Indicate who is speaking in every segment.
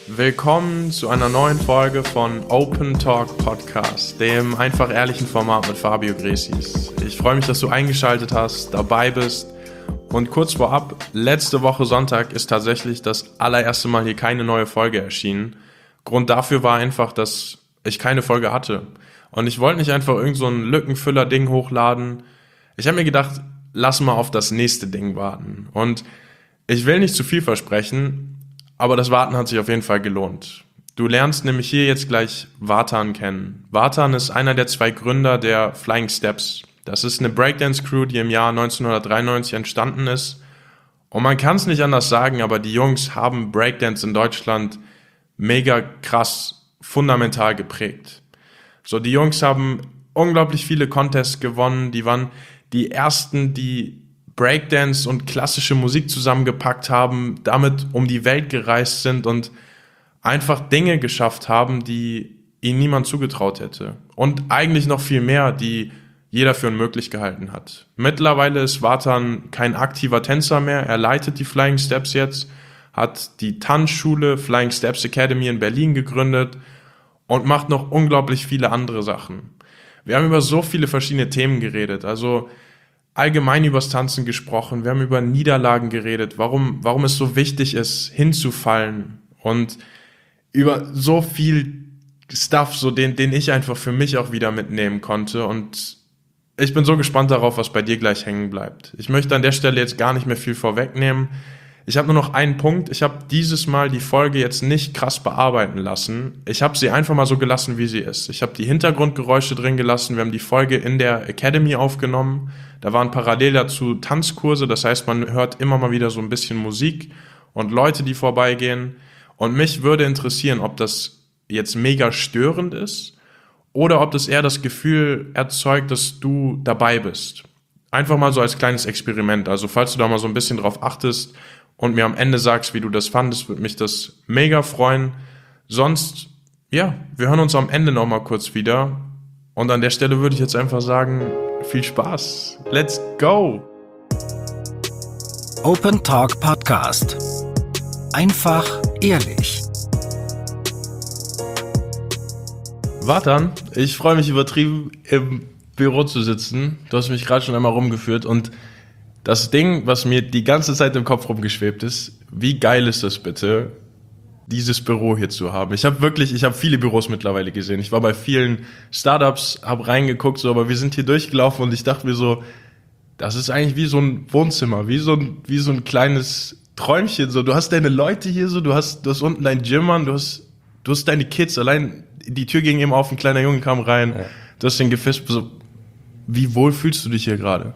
Speaker 1: Willkommen zu einer neuen Folge von Open Talk Podcast, dem einfach ehrlichen Format mit Fabio Gresis. Ich freue mich, dass du eingeschaltet hast, dabei bist. Und kurz vorab, letzte Woche Sonntag ist tatsächlich das allererste Mal hier keine neue Folge erschienen. Grund dafür war einfach, dass ich keine Folge hatte. Und ich wollte nicht einfach irgend so ein Lückenfüller-Ding hochladen. Ich habe mir gedacht, lass mal auf das nächste Ding warten. Und ich will nicht zu viel versprechen, aber das Warten hat sich auf jeden Fall gelohnt. Du lernst nämlich hier jetzt gleich Vartan kennen. Vartan ist einer der zwei Gründer der Flying Steps. Das ist eine Breakdance-Crew, die im Jahr 1993 entstanden ist. Und man kann es nicht anders sagen, aber die Jungs haben Breakdance in Deutschland mega krass, fundamental geprägt. So, die Jungs haben unglaublich viele Contests gewonnen. Die waren die ersten, die Breakdance und klassische Musik zusammengepackt haben, damit um die Welt gereist sind und einfach Dinge geschafft haben, die ihnen niemand zugetraut hätte. Und eigentlich noch viel mehr, die jeder für unmöglich gehalten hat. Mittlerweile ist Vartan kein aktiver Tänzer mehr. Er leitet die Flying Steps jetzt, hat die Tanzschule Flying Steps Academy in Berlin gegründet und macht noch unglaublich viele andere Sachen. Wir haben über so viele verschiedene Themen geredet, also allgemein übers Tanzen gesprochen, wir haben über Niederlagen geredet, warum es so wichtig ist, hinzufallen und über so viel Stuff, so den ich einfach für mich auch wieder mitnehmen konnte, und ich bin so gespannt darauf, was bei dir gleich hängen bleibt. Ich möchte an der Stelle jetzt gar nicht mehr viel vorwegnehmen. Ich habe nur noch einen Punkt. Ich habe dieses Mal die Folge jetzt nicht krass bearbeiten lassen. Ich habe sie einfach mal so gelassen, wie sie ist. Ich habe die Hintergrundgeräusche drin gelassen. Wir haben die Folge in der Academy aufgenommen. Da waren parallel dazu Tanzkurse. Das heißt, man hört immer mal wieder so ein bisschen Musik und Leute, die vorbeigehen. Und mich würde interessieren, ob das jetzt mega störend ist oder ob das eher das Gefühl erzeugt, dass du dabei bist. Einfach mal so als kleines Experiment. Also falls du da mal so ein bisschen drauf achtest und mir am Ende sagst, wie du das fandest, würde mich das mega freuen. Sonst, ja, wir hören uns am Ende nochmal kurz wieder. Und an der Stelle würde ich jetzt einfach sagen, viel Spaß. Let's go!
Speaker 2: Open Talk Podcast. Einfach ehrlich.
Speaker 1: Vartan, ich freue mich übertrieben, im Büro zu sitzen. Du hast mich gerade schon einmal rumgeführt und das Ding, was mir die ganze Zeit im Kopf rumgeschwebt ist, wie geil ist das bitte, dieses Büro hier zu haben. Ich habe viele Büros mittlerweile gesehen. Ich war bei vielen Startups, habe reingeguckt, so, aber wir sind hier durchgelaufen und ich dachte mir so, das ist eigentlich wie so ein Wohnzimmer, wie so ein kleines Träumchen. So, du hast deine Leute hier, so, du hast unten dein Gym an, du hast deine Kids, allein die Tür ging eben auf, ein kleiner Junge kam rein, ja. Du hast den gefischt, so, wie wohl fühlst du dich hier gerade?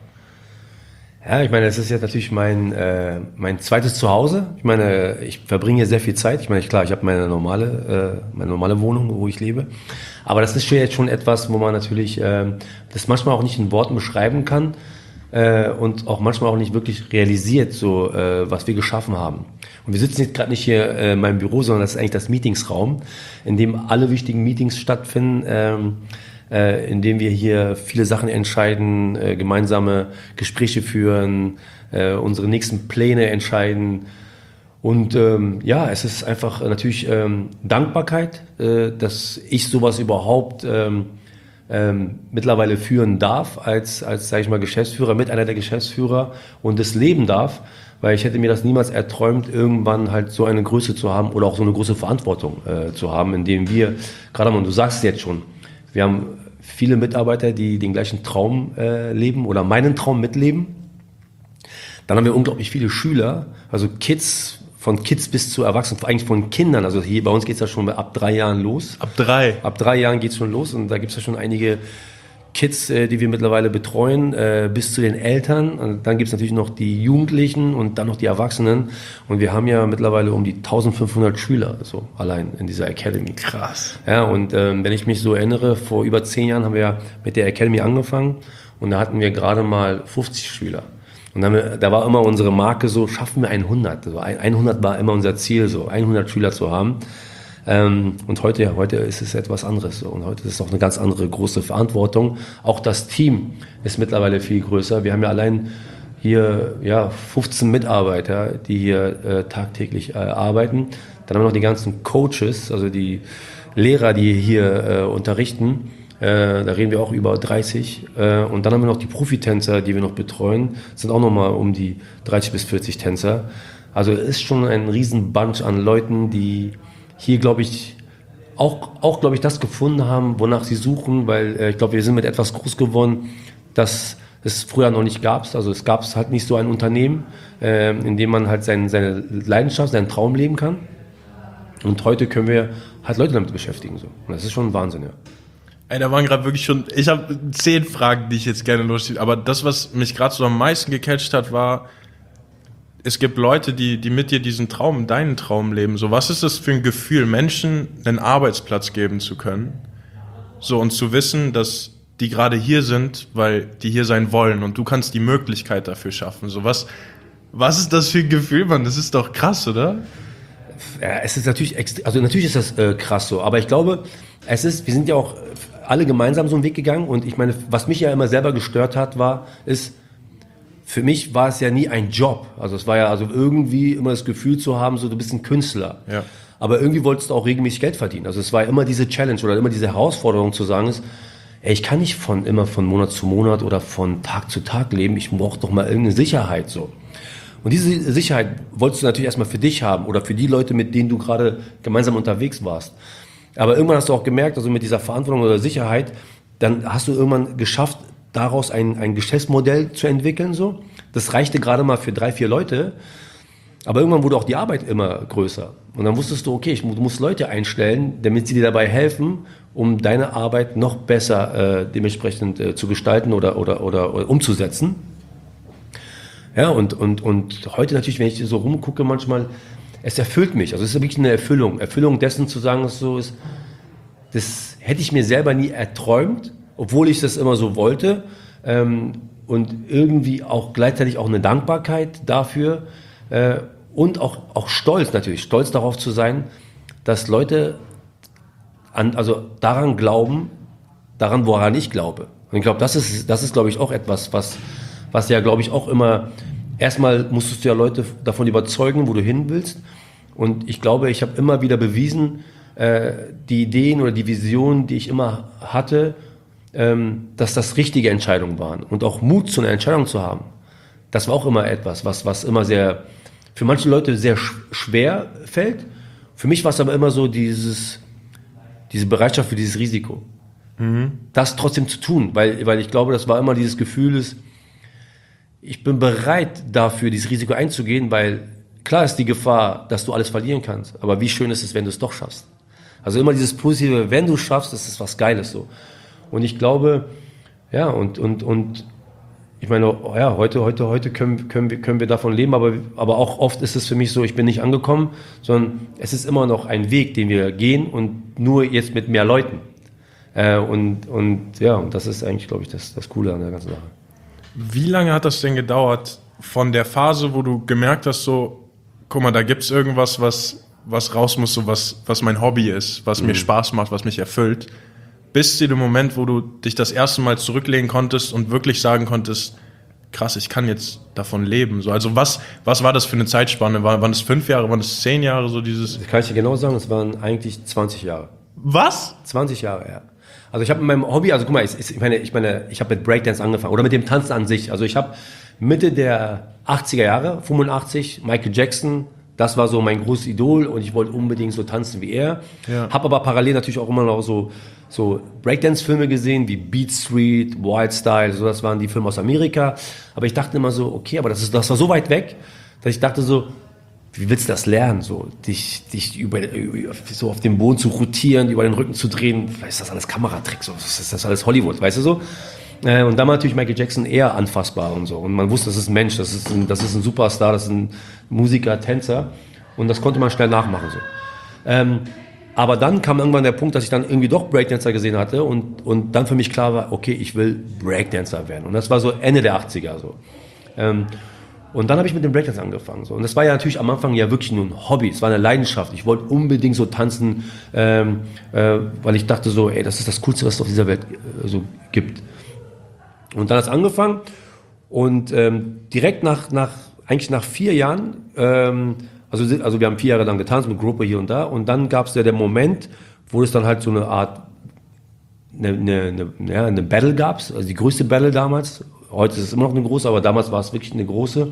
Speaker 3: Ja, ich meine, das ist jetzt natürlich mein zweites Zuhause. Ich meine, ich verbringe hier sehr viel Zeit. Ich meine, klar, ich habe meine normale Wohnung, wo ich lebe. Aber das ist jetzt schon etwas, wo man natürlich das manchmal auch nicht in Worten beschreiben kann und auch manchmal auch nicht wirklich realisiert, so was wir geschaffen haben. Und wir sitzen jetzt gerade nicht hier in meinem Büro, sondern das ist eigentlich das Meetingsraum, in dem alle wichtigen Meetings stattfinden. In dem wir hier viele Sachen entscheiden, gemeinsame Gespräche führen, unsere nächsten Pläne entscheiden. Und ja, es ist einfach natürlich Dankbarkeit, dass ich sowas überhaupt mittlerweile führen darf, als sage ich mal, Geschäftsführer, mit einer der Geschäftsführer, und das leben darf, weil ich hätte mir das niemals erträumt, irgendwann halt so eine Größe zu haben oder auch so eine große Verantwortung zu haben, indem wir, gerade mal, du sagst es jetzt schon, wir haben viele Mitarbeiter, die den gleichen Traum leben oder meinen Traum mitleben. Dann haben wir unglaublich viele Schüler, also Kids, von Kids bis zu Erwachsenen, eigentlich von Kindern. Also hier bei uns geht es ja schon ab 3 Jahren los.
Speaker 1: Ab 3?
Speaker 3: Ab 3 Jahren geht es schon los, und da gibt es ja schon einige Kids, die wir mittlerweile betreuen, bis zu den Eltern. Und dann gibt es natürlich noch die Jugendlichen und dann noch die Erwachsenen. Und wir haben ja mittlerweile um die 1500 Schüler, so allein in dieser Academy.
Speaker 1: Krass.
Speaker 3: Ja, und wenn ich mich so erinnere, vor über 10 Jahren haben wir ja mit der Academy angefangen, und da hatten wir gerade mal 50 Schüler. Und da war immer unsere Marke so, schaffen wir 100. Also 100 war immer unser Ziel, so 100 Schüler zu haben. Und heute ist es etwas anderes. Und heute ist es auch eine ganz andere große Verantwortung. Auch das Team ist mittlerweile viel größer. Wir haben ja allein hier 15 Mitarbeiter, die hier tagtäglich arbeiten. Dann haben wir noch die ganzen Coaches, also die Lehrer, die hier unterrichten. Da reden wir auch über 30. Und dann haben wir noch die Profitänzer, die wir noch betreuen. Das sind auch nochmal um die 30 bis 40 Tänzer. Also es ist schon ein riesen Bunch an Leuten, die hier, glaube ich, auch glaube ich, das gefunden haben, wonach sie suchen. Weil ich glaube, wir sind mit etwas groß geworden, das es früher noch nicht gab. Also es gab halt nicht so ein Unternehmen, in dem man halt seine Leidenschaft, seinen Traum leben kann. Und heute können wir halt Leute damit beschäftigen. So. Und das ist schon ein Wahnsinn, ja.
Speaker 1: Ey, da waren gerade wirklich schon, ich habe 10 Fragen, die ich jetzt gerne losschieße, aber das, was mich gerade so am meisten gecatcht hat, war, es gibt Leute, die mit dir diesen Traum, deinen Traum leben. So, was ist das für ein Gefühl, Menschen einen Arbeitsplatz geben zu können? So, und zu wissen, dass die gerade hier sind, weil die hier sein wollen und du kannst die Möglichkeit dafür schaffen. So, was ist das für ein Gefühl, Mann? Das ist doch krass, oder?
Speaker 3: Ja, es ist natürlich also natürlich ist das krass so, aber ich glaube, wir sind ja auch alle gemeinsam so einen Weg gegangen und ich meine, was mich ja immer selber gestört hat, für mich war es ja nie ein Job. Also es war ja also irgendwie immer das Gefühl zu haben, so du bist ein Künstler.
Speaker 1: Ja.
Speaker 3: Aber irgendwie wolltest du auch regelmäßig Geld verdienen. Also es war immer diese Challenge oder immer diese Herausforderung zu sagen ich kann nicht immer von Monat zu Monat oder von Tag zu Tag leben. Ich brauche doch mal irgendeine Sicherheit so. Und diese Sicherheit wolltest du natürlich erstmal für dich haben oder für die Leute, mit denen du gerade gemeinsam unterwegs warst. Aber irgendwann hast du auch gemerkt, also mit dieser Verantwortung oder Sicherheit, dann hast du irgendwann geschafft, daraus ein Geschäftsmodell zu entwickeln. So. Das reichte gerade mal für 3, 4 Leute. Aber irgendwann wurde auch die Arbeit immer größer. Und dann wusstest du, okay, du musst Leute einstellen, damit sie dir dabei helfen, um deine Arbeit noch besser dementsprechend zu gestalten oder umzusetzen. Ja, und heute natürlich, wenn ich so rumgucke, manchmal, es erfüllt mich. Also es ist wirklich eine Erfüllung. Erfüllung dessen zu sagen, dass es so ist, das hätte ich mir selber nie erträumt, obwohl ich das immer so wollte. Und irgendwie auch gleichzeitig auch eine Dankbarkeit dafür. Und auch Stolz natürlich. Stolz darauf zu sein, dass Leute daran glauben, woran ich glaube. Und ich glaube, das ist glaube ich, auch etwas, was ja, glaube ich, auch immer, erstmal musstest du ja Leute davon überzeugen, wo du hin willst. Und ich glaube, ich habe immer wieder bewiesen, die Ideen oder die Visionen, die ich immer hatte, dass das richtige Entscheidungen waren. Und auch Mut zu einer Entscheidung zu haben. Das war auch immer etwas, was immer für manche Leute sehr schwer fällt. Für mich war es aber immer so diese Bereitschaft für dieses Risiko. Das trotzdem zu tun, weil ich glaube, das war immer dieses Gefühl, ich bin bereit dafür, dieses Risiko einzugehen, weil klar ist die Gefahr, dass du alles verlieren kannst, aber wie schön ist es, wenn du es doch schaffst. Also immer dieses Positive, wenn du es schaffst, ist es was Geiles so. Und ich glaube, ja, und ich meine, ja, heute können wir davon leben, aber auch oft ist es für mich so, ich bin nicht angekommen, sondern es ist immer noch ein Weg, den wir gehen und nur jetzt mit mehr Leuten. Und das ist eigentlich, glaube ich, das Coole an der ganzen Sache.
Speaker 1: Wie lange hat das denn gedauert von der Phase, wo du gemerkt hast, so, guck mal, da gibt's irgendwas, was raus muss, so was mein Hobby ist, was mir Spaß macht, was mich erfüllt, bis zu dem Moment, wo du dich das erste Mal zurücklegen konntest und wirklich sagen konntest, krass, ich kann jetzt davon leben. So, also was war das für eine Zeitspanne? Waren das 5 Jahre, waren das 10 Jahre? So dieses?
Speaker 3: Das kann ich dir genau sagen, das waren eigentlich 20 Jahre.
Speaker 1: Was?
Speaker 3: 20 Jahre, ja. Also ich habe in meinem Hobby, also guck mal, ich meine, ich habe mit Breakdance angefangen oder mit dem Tanzen an sich. Also ich habe Mitte der 80er Jahre, 85, Michael Jackson, das war so mein großes Idol und ich wollte unbedingt so tanzen wie er. Ja. Habe aber parallel natürlich auch immer noch so Breakdance-Filme gesehen, wie Beat Street, Wild Style, so das waren die Filme aus Amerika. Aber ich dachte immer so, okay, aber das war so weit weg, dass ich dachte so, wie willst du das lernen? So, dich so auf dem Boden zu rotieren, über den Rücken zu drehen, vielleicht ist das alles Kameratrick, so, ist das alles Hollywood, weißt du so? Und da war natürlich Michael Jackson eher anfassbar und so. Und man wusste, das ist ein Mensch, das ist ein Superstar, das ist ein Musiker, Tänzer. Und das konnte man schnell nachmachen, so. Aber dann kam irgendwann der Punkt, dass ich dann irgendwie doch Breakdancer gesehen hatte und dann für mich klar war, okay, ich will Breakdancer werden. Und das war so Ende der 80er, so. Und dann habe ich mit dem Breakdance angefangen. So. Und das war ja natürlich am Anfang ja wirklich nur ein Hobby. Es war eine Leidenschaft. Ich wollte unbedingt so tanzen, weil ich dachte so, ey, das ist das Coolste, was es auf dieser Welt so gibt. Und dann hat es angefangen und direkt nach 4 Jahren Also wir haben 4 Jahre lang getanzt mit Gruppe hier und da. Und dann gab es ja den Moment, wo es dann halt so eine Art, eine Battle gab. Also die größte Battle damals. Heute ist es immer noch eine große, aber damals war es wirklich eine große.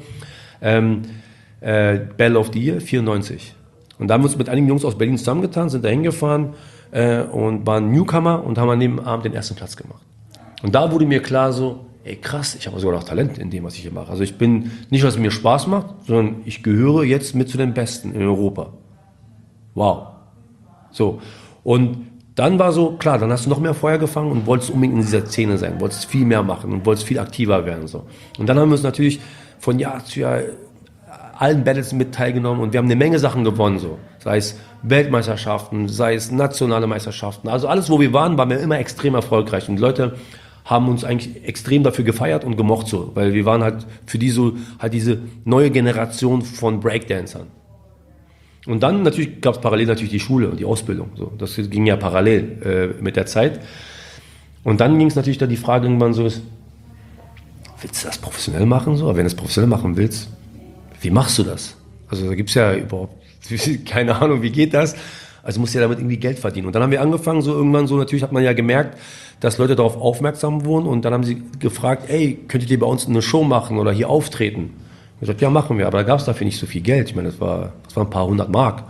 Speaker 3: Battle of the Year, 94. Und da haben wir uns mit einigen Jungs aus Berlin zusammengetan, sind da hingefahren und waren Newcomer und haben an dem Abend den ersten Platz gemacht. Und da wurde mir klar so, ey krass, ich habe sogar noch Talent in dem, was ich hier mache. Also ich bin nicht, was mir Spaß macht, sondern ich gehöre jetzt mit zu den Besten in Europa. Wow. So. Und dann war so, klar, dann hast du noch mehr Feuer gefangen und wolltest unbedingt in dieser Szene sein, wolltest viel mehr machen und wolltest viel aktiver werden. So. Und dann haben wir uns natürlich von Jahr zu Jahr allen Battles mit teilgenommen und wir haben eine Menge Sachen gewonnen. So. Sei es Weltmeisterschaften, sei es nationale Meisterschaften. Also alles, wo wir waren wir immer extrem erfolgreich. Und die Leute haben uns eigentlich extrem dafür gefeiert und gemocht, so, weil wir waren halt für die so halt diese neue Generation von Breakdancern. Und dann natürlich gab es parallel natürlich die Schule und die Ausbildung. So. Das ging ja parallel mit der Zeit. Und dann ging es natürlich da die Frage irgendwann so, willst du das professionell machen? So? Aber wenn du es professionell machen willst, wie machst du das? Also da gibt es ja überhaupt keine Ahnung, wie geht das? Also musst du ja damit irgendwie Geld verdienen. Und dann haben wir angefangen, so irgendwann so, natürlich hat man ja gemerkt, dass Leute darauf aufmerksam wurden. Und dann haben sie gefragt, ey, könntet ihr bei uns eine Show machen oder hier auftreten? Ich habe gesagt, ja, machen wir. Aber da gab es dafür nicht so viel Geld. Ich meine, das war ein paar 100 Mark.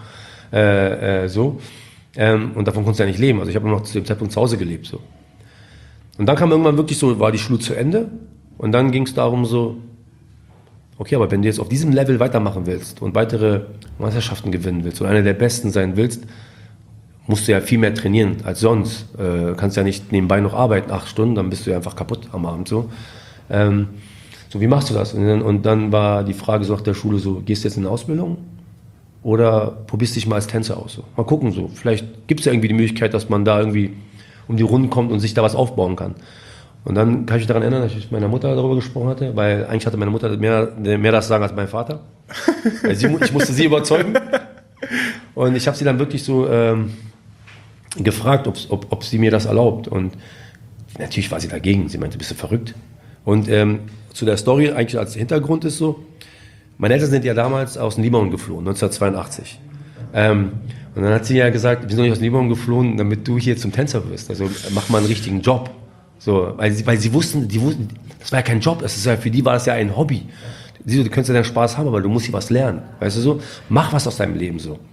Speaker 3: Und davon konntest du ja nicht leben. Also ich habe noch zu dem Zeitpunkt zu Hause gelebt. So. Und dann kam irgendwann wirklich so, war die Schule zu Ende. Und dann ging es darum so, okay, aber wenn du jetzt auf diesem Level weitermachen willst und weitere Meisterschaften gewinnen willst und einer der Besten sein willst, musst du ja viel mehr trainieren als sonst. Kannst ja nicht nebenbei noch arbeiten, 8 Stunden, dann bist du ja einfach kaputt am Abend. So, so wie machst du das? Und dann war die Frage so nach der Schule so, gehst du jetzt in eine Ausbildung oder probierst dich mal als Tänzer aus? So. Mal gucken so, vielleicht gibt es ja irgendwie die Möglichkeit, dass man da irgendwie um die Runden kommt und sich da was aufbauen kann. Und dann kann ich mich daran erinnern, dass ich mit meiner Mutter darüber gesprochen hatte, weil eigentlich hatte meine Mutter mehr das Sagen als mein Vater. Weil ich musste sie überzeugen. Und ich habe sie dann wirklich so gefragt, ob sie mir das erlaubt. Und natürlich war sie dagegen. Sie meinte, bist du verrückt? Und zu der Story eigentlich als Hintergrund ist so, meine Eltern sind ja damals aus dem Libanon geflohen, 1982. Und dann hat sie ja gesagt, wir sind doch nicht aus dem Libanon geflohen, damit du hier zum Tänzer wirst. Also mach mal einen richtigen Job. So, weil sie wussten, das war ja kein Job, für die war das ja ein Hobby. Du könntest ja deinen Spaß haben, aber du musst hier was lernen. Weißt du so? Mach was aus deinem Leben so.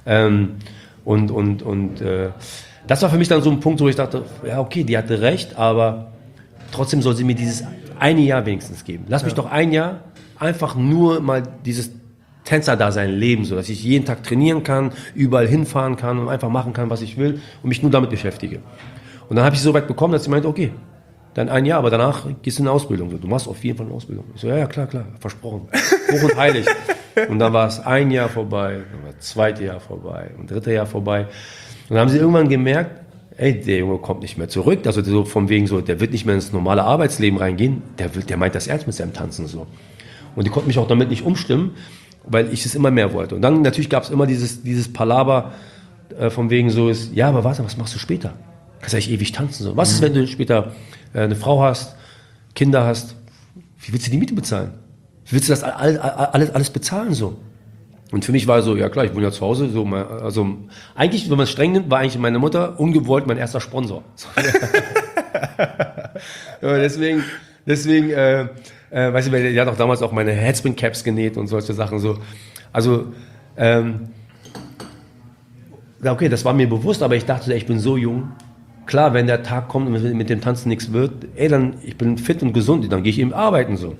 Speaker 3: Das war für mich dann so ein Punkt, wo ich dachte, ja okay, die hatte recht, aber trotzdem soll sie mir dieses eine Jahr wenigstens geben. Lass mich doch ein Jahr einfach nur mal dieses Tänzer-Dasein leben, so dass ich jeden Tag trainieren kann, überall hinfahren kann und einfach machen kann, was ich will und mich nur damit beschäftige. Und dann habe ich sie so weit bekommen, dass sie meinte, okay, dann ein Jahr, aber danach gehst du in eine Ausbildung. Du machst auf jeden Fall eine Ausbildung. Ich so, ja, klar, versprochen. Hoch und heilig. Und dann war es ein Jahr vorbei, dann war das zweite Jahr vorbei und dritte Jahr vorbei. Und dann haben sie irgendwann gemerkt, ey, der Junge kommt nicht mehr zurück. Also so von wegen so, der wird nicht mehr ins normale Arbeitsleben reingehen. Der meint das ernst mit seinem Tanzen so. Und die konnten mich auch damit nicht umstimmen, weil ich es immer mehr wollte. Und dann natürlich gab es immer dieses Palaver von wegen so ist, ja, aber warte, was machst du später? Kannst du eigentlich ewig tanzen. So. Was ist, wenn du später eine Frau hast, Kinder hast? Wie willst du die Miete bezahlen? Wie willst du das alles bezahlen? So? Und für mich war so, ja klar, ich wohne ja zu Hause. So, also eigentlich, wenn man es streng nimmt, war eigentlich meine Mutter ungewollt mein erster Sponsor. So. Ja, deswegen weißt du, die hat auch damals auch meine Headspin-Caps genäht und solche Sachen. So. Also, okay, das war mir bewusst, aber ich dachte, ich bin so jung. Klar, wenn der Tag kommt und mit dem Tanzen nichts wird, ich bin fit und gesund, dann gehe ich eben arbeiten so.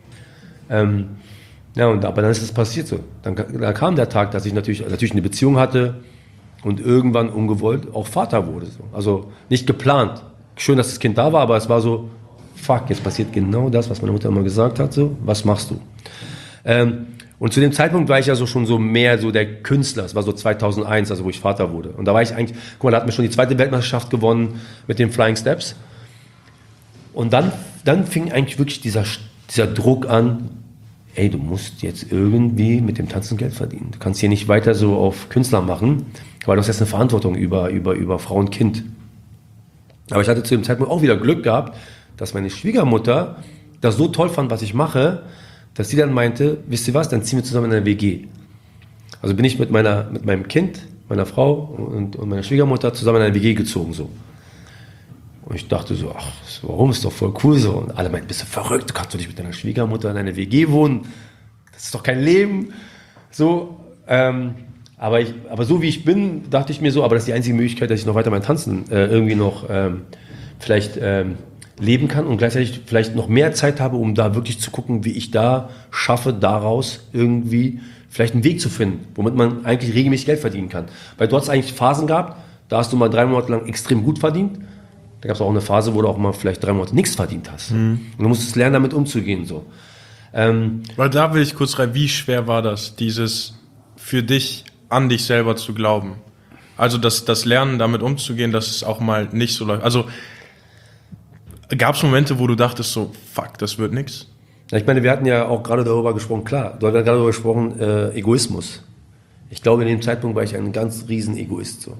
Speaker 3: Aber dann ist es passiert so. Dann kam der Tag, dass ich natürlich eine Beziehung hatte und irgendwann ungewollt auch Vater wurde. So. Also nicht geplant. Schön, dass das Kind da war, aber es war so, fuck, jetzt passiert genau das, was meine Mutter immer gesagt hat, so, was machst du? Und zu dem Zeitpunkt war ich ja so schon so mehr so der Künstler. Es war so 2001, also wo ich Vater wurde. Und da war ich eigentlich, guck mal, da hatten wir schon die 2. Weltmeisterschaft gewonnen mit den Flying Steps. Und dann fing eigentlich wirklich dieser Druck an, ey, du musst jetzt irgendwie mit dem Tanzen Geld verdienen. Du kannst hier nicht weiter so auf Künstler machen, weil du hast jetzt eine Verantwortung über Frau und Kind. Aber ich hatte zu dem Zeitpunkt auch wieder Glück gehabt, dass meine Schwiegermutter das so toll fand, was ich mache, dass sie dann meinte, wisst ihr was, dann ziehen wir zusammen in eine WG. Also bin ich mit meinem Kind, meiner Frau und meiner Schwiegermutter zusammen in eine WG gezogen, so. Und ich dachte so, ach, warum, ist doch voll cool so. Und alle meinten, bist du verrückt, du kannst doch nicht mit deiner Schwiegermutter in einer WG wohnen. Das ist doch kein Leben. So, aber so wie ich bin, dachte ich mir so, aber das ist die einzige Möglichkeit, dass ich noch weiter mein Tanzen irgendwie noch vielleicht leben kann und gleichzeitig vielleicht noch mehr Zeit habe, um da wirklich zu gucken, wie ich da schaffe, daraus irgendwie vielleicht einen Weg zu finden, womit man eigentlich regelmäßig Geld verdienen kann. Weil du hast eigentlich Phasen gehabt, da hast du mal 3 Monate lang extrem gut verdient. Da gab es auch eine Phase, wo du auch mal vielleicht 3 Monate nichts verdient hast. Und du musstest lernen, damit umzugehen. So.
Speaker 1: Weil da will ich kurz rein, wie schwer war das, dieses für dich an dich selber zu glauben? Also das Lernen, damit umzugehen, dass es auch mal nicht so läuft. Also gab es Momente, wo du dachtest so, fuck, das wird nix?
Speaker 3: Ja, ich meine, wir hatten ja auch gerade darüber gesprochen, klar, du hast ja gerade darüber gesprochen, Egoismus. Ich glaube, in dem Zeitpunkt war ich ein ganz riesen Egoist. So.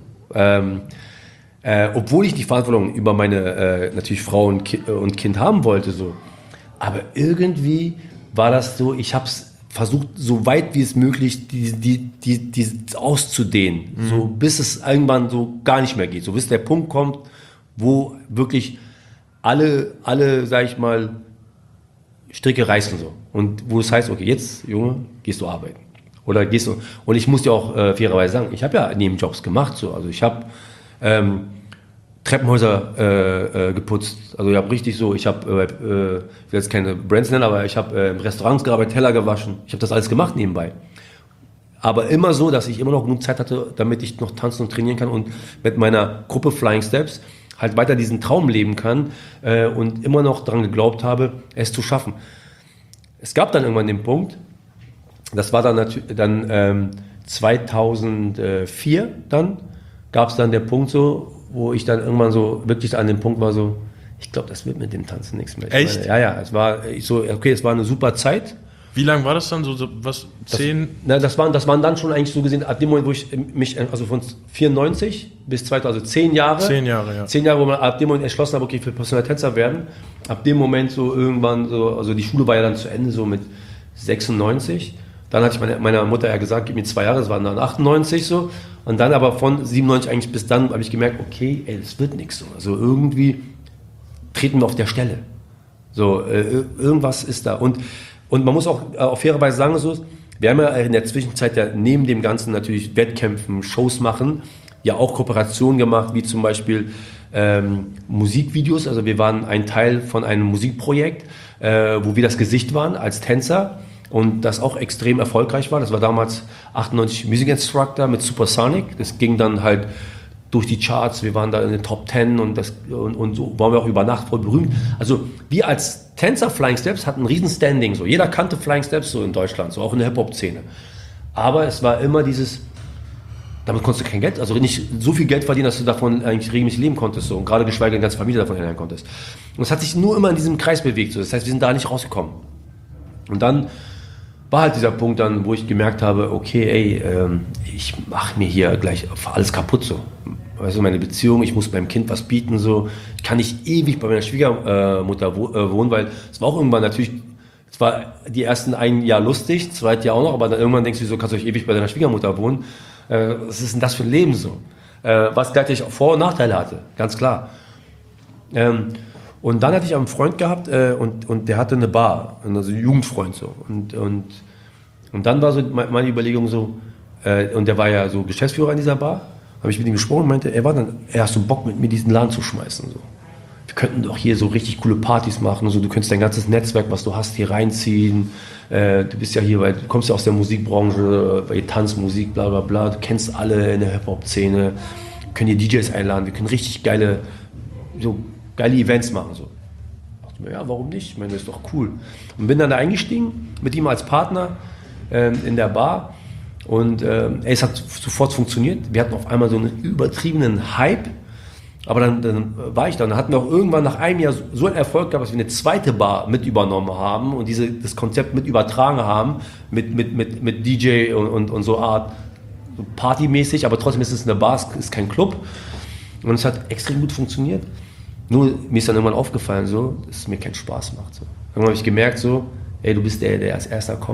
Speaker 3: Obwohl ich die Verantwortung über meine natürlich Frau und Kind haben wollte, so. Aber irgendwie war das so, ich habe es versucht, so weit wie es möglich, die auszudehnen, so bis es irgendwann so gar nicht mehr geht, so bis der Punkt kommt, wo wirklich alle, sag ich mal, Stricke reißen so. Und wo es heißt, okay, jetzt, Junge, gehst du arbeiten. Oder gehst du, und ich muss dir auch fairerweise sagen, ich habe ja Nebenjobs gemacht, so. Also ich habe Treppenhäuser geputzt. Also ich habe richtig so, ich habe, ich will jetzt keine Brands nennen, aber ich habe in Restaurants gearbeitet, Teller gewaschen. Ich habe das alles gemacht nebenbei. Aber immer so, dass ich immer noch genug Zeit hatte, damit ich noch tanzen und trainieren kann und mit meiner Gruppe Flying Steps halt weiter diesen Traum leben kann und immer noch daran geglaubt habe, es zu schaffen. Es gab dann irgendwann den Punkt, das war dann natürlich 2004 dann, gab es dann der Punkt so, wo ich dann irgendwann so wirklich an dem Punkt war so, ich glaube, das wird mit dem Tanzen nichts mehr.
Speaker 1: Echt?
Speaker 3: Ja, es war so, okay, es war eine super Zeit.
Speaker 1: Wie lange war das dann? So was? 10?
Speaker 3: Das waren dann schon eigentlich so gesehen, ab dem Moment, wo ich mich, also von 94 bis 2000, 10 Jahre.
Speaker 1: 10 Jahre, ja.
Speaker 3: 10 Jahre, wo man ab dem Moment entschlossen hat, okay, ich will professioneller Tänzer werden. Ab dem Moment so irgendwann so, also die Schule war ja dann zu Ende, so mit 96. Dann hatte ich meiner Mutter ja gesagt, gib mir 2 Jahre, das waren dann 98 so. Und dann aber von 97 eigentlich bis dann habe ich gemerkt, okay, ey, das wird nichts so. Also irgendwie treten wir auf der Stelle. So, irgendwas ist da. Und man muss auch auf fairerweise sagen, so, wir haben ja in der Zwischenzeit ja neben dem Ganzen natürlich Wettkämpfen, Shows machen, ja auch Kooperationen gemacht, wie zum Beispiel Musikvideos. Also wir waren ein Teil von einem Musikprojekt, wo wir das Gesicht waren als Tänzer und das auch extrem erfolgreich war. Das war damals 98 Music Instructor mit Supersonic. Das ging dann halt durch die Charts, wir waren da in den Top 10 und so waren wir auch über Nacht voll berühmt. Also wir als Tänzer Flying Steps hatten ein riesen Standing, so. Jeder kannte Flying Steps so in Deutschland, so auch in der Hip-Hop-Szene. Aber es war immer dieses, damit konntest du kein Geld, also nicht so viel Geld verdienen, dass du davon eigentlich regelmäßig leben konntest, so. Und gerade geschweige denn die ganze Familie davon ernähren konntest. Und es hat sich nur immer in diesem Kreis bewegt, so. Das heißt, wir sind da nicht rausgekommen. Und dann war halt dieser Punkt dann, wo ich gemerkt habe, okay, ey, ich mache mir hier gleich alles kaputt, so. Weißt du, meine Beziehung, ich muss meinem Kind was bieten, so. Ich kann nicht ewig bei meiner Schwiegermutter wohnen, weil es war auch irgendwann natürlich, es war die ersten 1 Jahr lustig, 2. Jahr auch noch, aber dann irgendwann denkst du so, kannst du nicht ewig bei deiner Schwiegermutter wohnen. Was ist denn das für ein Leben so? Was gleichzeitig auch Vor- und Nachteile hatte, ganz klar. Und dann hatte ich einen Freund gehabt und der hatte eine Bar, also ein Jugendfreund so. Und dann war so meine Überlegung so, und der war ja so Geschäftsführer in dieser Bar, habe ich mit ihm gesprochen und meinte, hast du Bock mit mir diesen Laden zu schmeißen? So. Wir könnten doch hier so richtig coole Partys machen, so. Du könntest dein ganzes Netzwerk, was du hast, hier reinziehen. Du bist ja hier, weil du kommst ja aus der Musikbranche, bei Tanzmusik, bla bla bla. Du kennst alle in der Hip-Hop-Szene. Wir können hier DJs einladen, wir können richtig geile Events machen. So. Ich dachte mir, ja, warum nicht? Ich meine, das ist doch cool. Und bin dann da eingestiegen, mit ihm als Partner in der Bar. Und es hat sofort funktioniert. Wir hatten auf einmal so einen übertriebenen Hype. Aber dann war ich da. Und dann hatten wir auch irgendwann nach einem Jahr so einen Erfolg gehabt, dass wir eine zweite Bar mit übernommen haben und das Konzept mit übertragen haben, mit DJ und so Art, so partymäßig, aber trotzdem ist es eine Bar, es ist kein Club. Und es hat extrem gut funktioniert. Nur mir ist dann irgendwann aufgefallen, so, dass es mir keinen Spaß macht. So. Irgendwann habe ich gemerkt, so, ey, du bist der als erster kommt.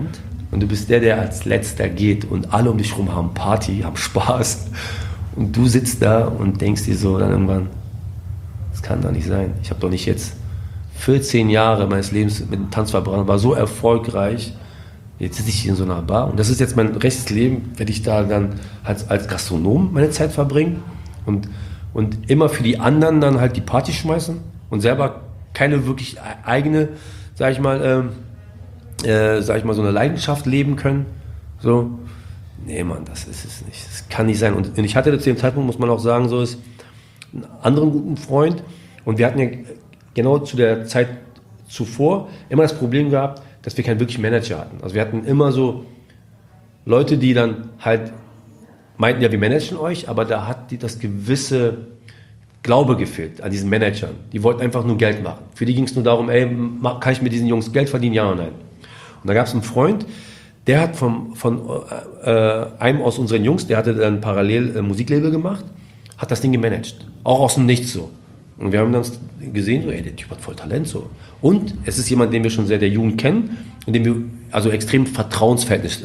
Speaker 3: und du bist der als Letzter geht und alle um dich rum haben Party, haben Spaß und du sitzt da und denkst dir so dann irgendwann, das kann doch nicht sein. Ich habe doch nicht jetzt 14 Jahre meines Lebens mit dem Tanz verbrannt, war so erfolgreich. Jetzt sitze ich hier in so einer Bar und das ist jetzt mein restliches Leben, werde ich da dann als Gastronom meine Zeit verbringen und immer für die anderen dann halt die Party schmeißen und selber keine wirklich eigene, sag ich mal, so eine Leidenschaft leben können. So, nee, Mann, das ist es nicht. Das kann nicht sein. Und ich hatte zu dem Zeitpunkt, muss man auch sagen, so ist einen anderen guten Freund und wir hatten ja genau zu der Zeit zuvor immer das Problem gehabt, dass wir keinen wirklichen Manager hatten. Also wir hatten immer so Leute, die dann halt meinten, ja, wir managen euch, aber da hat das gewisse Glaube gefehlt an diesen Managern. Die wollten einfach nur Geld machen. Für die ging es nur darum, ey, kann ich mit diesen Jungs Geld verdienen, ja oder nein? Und da gab es einen Freund, der hat von einem aus unseren Jungs, der hatte dann parallel Musiklabel gemacht, hat das Ding gemanagt. Auch aus dem Nichts so. Und wir haben dann gesehen, so, ey, der Typ hat voll Talent so. Und es ist jemand, den wir schon seit der Jugend kennen und dem wir also extrem Vertrauensverhältnis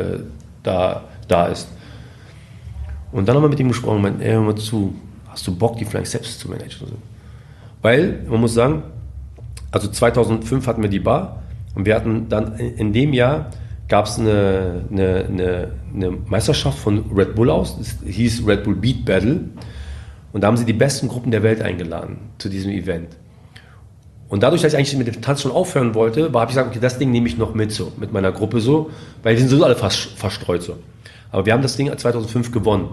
Speaker 3: da ist. Und dann haben wir mit ihm gesprochen und meinte, ey, hör mal zu, hast du Bock, die Flying Steps zu managen? So. Weil, man muss sagen, also 2005 hatten wir die Bar und wir hatten dann in dem Jahr gab es eine Meisterschaft von Red Bull aus, das hieß Red Bull Beat Battle. Und da haben sie die besten Gruppen der Welt eingeladen zu diesem Event. Und dadurch, dass ich eigentlich mit dem Tanz schon aufhören wollte, habe ich gesagt, okay, das Ding nehme ich noch mit, so, mit meiner Gruppe so, weil die sind so alle fast verstreut so. Aber wir haben das Ding 2005 gewonnen.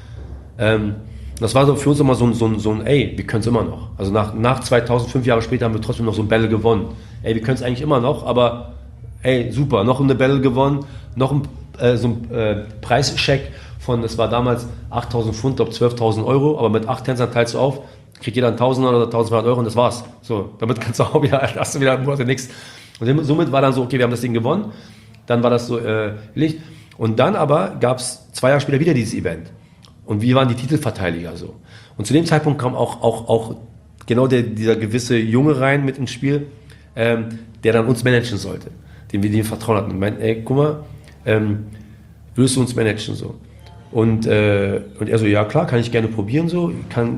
Speaker 3: Das war so für uns immer so ein ey, wir können es immer noch. Also nach 2005 Jahre später haben wir trotzdem noch so ein Battle gewonnen. Ey, wir können es eigentlich immer noch, aber ey, super, noch eine Battle gewonnen, noch ein Preischeck von, das war damals 8.000 Pfund, glaube 12.000 Euro, aber mit 8 Tänzern teilst du auf, kriegt jeder 1.000 oder 1.200 Euro und das war's. So, damit kannst du auch wieder, hast du wieder Monate nichts. Und somit war dann so, okay, wir haben das Ding gewonnen, dann war das so Licht. Und dann aber gab es 2 Jahre später wieder dieses Event. Und wir waren die Titelverteidiger so. Und zu dem Zeitpunkt kam auch genau dieser gewisse Junge rein mit ins Spiel, der dann uns managen sollte, dem wir vertrauen hatten. Und meinten, ey, guck mal, willst du uns managen so? Und er so, ja klar, kann ich gerne probieren so,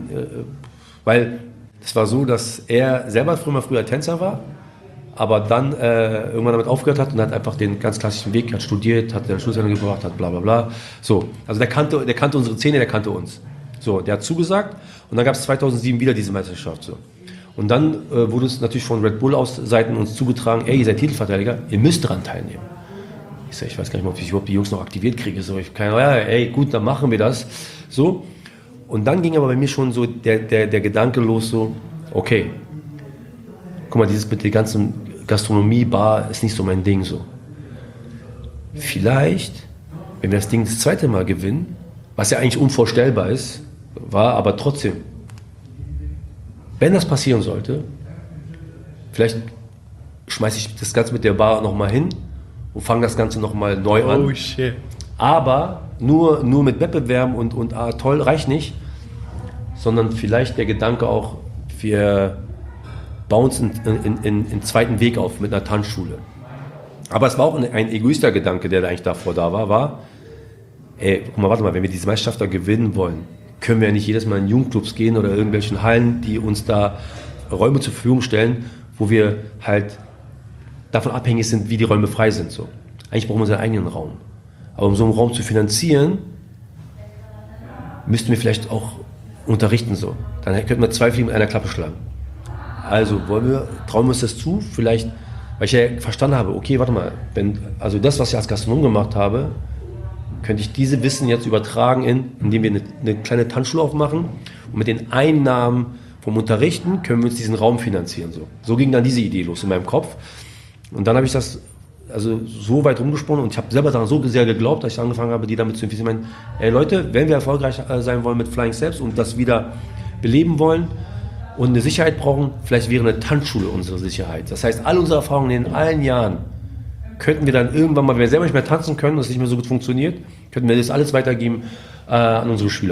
Speaker 3: weil es war so, dass er selber früher Tänzer war, aber dann irgendwann damit aufgehört hat und hat einfach den ganz klassischen Weg, hat studiert, hat eine Schulsendung gebracht, hat bla bla bla. So, also der kannte unsere Szene, der kannte uns. So, der hat zugesagt und dann gab es 2007 wieder diese Meisterschaft so. Und dann wurde es natürlich von Red Bull aus Seiten uns zugetragen, ey, ihr seid Titelverteidiger, ihr müsst daran teilnehmen. Ich sag, ich weiß gar nicht mal, ob ich überhaupt die Jungs noch aktiviert kriege. So, ja, ey, gut, dann machen wir das. So. Und dann ging aber bei mir schon so der Gedanke los, so, okay, guck mal, dieses mit der ganzen Gastronomie-Bar ist nicht so mein Ding, so. Vielleicht, wenn wir das Ding das zweite Mal gewinnen, was ja eigentlich unvorstellbar ist, war aber trotzdem, wenn das passieren sollte, vielleicht schmeiße ich das Ganze mit der Bar nochmal hin und fange das Ganze nochmal neu an.
Speaker 1: Oh shit.
Speaker 3: Aber nur mit Wettbewerben und toll reicht nicht, sondern vielleicht der Gedanke auch, wir bauen uns einen zweiten Weg auf mit einer Tanzschule. Aber es war auch ein egoistischer Gedanke, der eigentlich davor da war, ey, guck mal, warte mal, wenn wir diese Meisterschaft da gewinnen wollen, können wir ja nicht jedes Mal in Jugendclubs gehen oder irgendwelchen Hallen, die uns da Räume zur Verfügung stellen, wo wir halt davon abhängig sind, wie die Räume frei sind. So. Eigentlich brauchen wir unseren eigenen Raum. Aber um so einen Raum zu finanzieren, müssten wir vielleicht auch unterrichten. So. Dann könnten wir 2 Fliegen mit einer Klappe schlagen. Also trauen wir uns das zu? Vielleicht, weil ich ja verstanden habe, okay, warte mal, also das, was ich als Gastronom gemacht habe, könnte ich diese Wissen jetzt übertragen, indem wir eine kleine Tanzschule aufmachen und mit den Einnahmen vom Unterrichten können wir uns diesen Raum finanzieren. So ging dann diese Idee los in meinem Kopf. Und dann habe ich das also so weit rumgesponnen und ich habe selber daran so sehr geglaubt, dass ich angefangen habe, die damit zu investieren. Ey Leute, wenn wir erfolgreich sein wollen mit Flying Steps und das wieder beleben wollen und eine Sicherheit brauchen, vielleicht wäre eine Tanzschule unsere Sicherheit. Das heißt, all unsere Erfahrungen in allen Jahren könnten wir dann irgendwann mal, wenn wir selber nicht mehr tanzen können und es nicht mehr so gut funktioniert, könnten wir das alles weitergeben an unsere Schüler.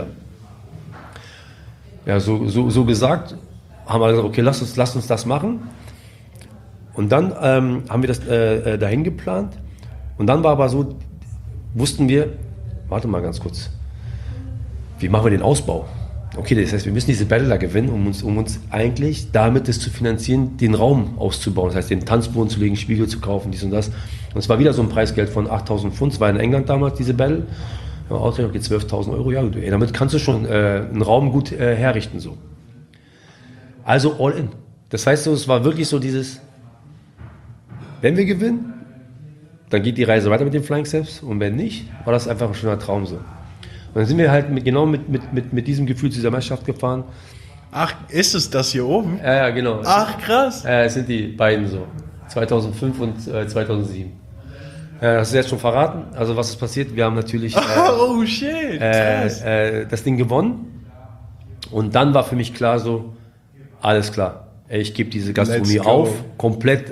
Speaker 3: Ja, so gesagt, haben wir gesagt, okay, lasst uns das machen. Und dann haben wir das dahin geplant Und dann war aber so, wussten wir, warte mal ganz kurz, wie machen wir den Ausbau? Okay, das heißt, wir müssen diese Battle da gewinnen, um uns eigentlich damit das zu finanzieren, den Raum auszubauen. Das heißt, den Tanzboden zu legen, Spiegel zu kaufen, dies und das. Und es war wieder so ein Preisgeld von 8.000 Pfund. Es war in England damals, diese Battle. Ja, ausgerechnet, okay, 12.000 Euro. Ja, ey, damit kannst du schon einen Raum gut herrichten. So. Also all in. Das heißt, so, es war wirklich so dieses, wenn wir gewinnen, dann geht die Reise weiter mit den Flying Steps. Und wenn nicht, war das einfach ein schöner Traum so. Und dann sind wir halt mit diesem Gefühl zu dieser Meisterschaft gefahren.
Speaker 1: Ach, ist es das hier oben?
Speaker 3: Ja, genau.
Speaker 1: Ach, krass.
Speaker 3: Es sind die beiden so. 2005 und 2007. Das ist jetzt schon verraten. Also was ist passiert? Wir haben natürlich
Speaker 1: oh shit, krass.
Speaker 3: Das Ding gewonnen. Und dann war für mich klar so, alles klar. Ich gebe diese Gastronomie auf. Komplett.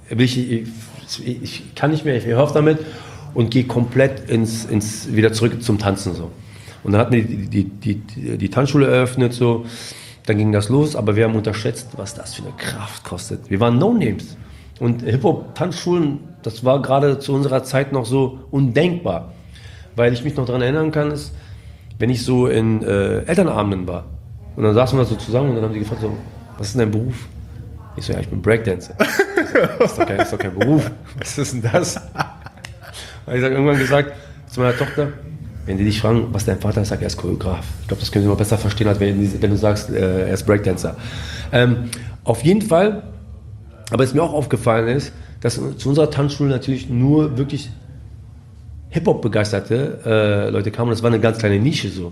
Speaker 3: Ich kann nicht mehr, ich höre auf damit. Und gehe komplett wieder zurück zum Tanzen. So. Und dann hatten wir die Tanzschule eröffnet. So. Dann ging das los. Aber wir haben unterschätzt, was das für eine Kraft kostet. Wir waren No-Names. Und Hip-Hop-Tanzschulen, das war gerade zu unserer Zeit noch so undenkbar. Weil ich mich noch daran erinnern kann, ist, wenn ich so in Elternabenden war. Und dann saßen wir so zusammen und dann haben die gefragt, so, was ist denn dein Beruf? Ich so, ja, ich bin Breakdancer. Das ist doch kein Beruf. Was ist denn das? Ich habe irgendwann gesagt zu meiner Tochter, wenn die dich fragen, was dein Vater ist, sag er ist Choreograf. Ich glaube, das können sie immer besser verstehen, als wenn du sagst, er ist Breakdancer. Auf jeden Fall, aber es mir auch aufgefallen ist, dass zu unserer Tanzschule natürlich nur wirklich Hip-Hop begeisterte Leute kamen. Und das war eine ganz kleine Nische so.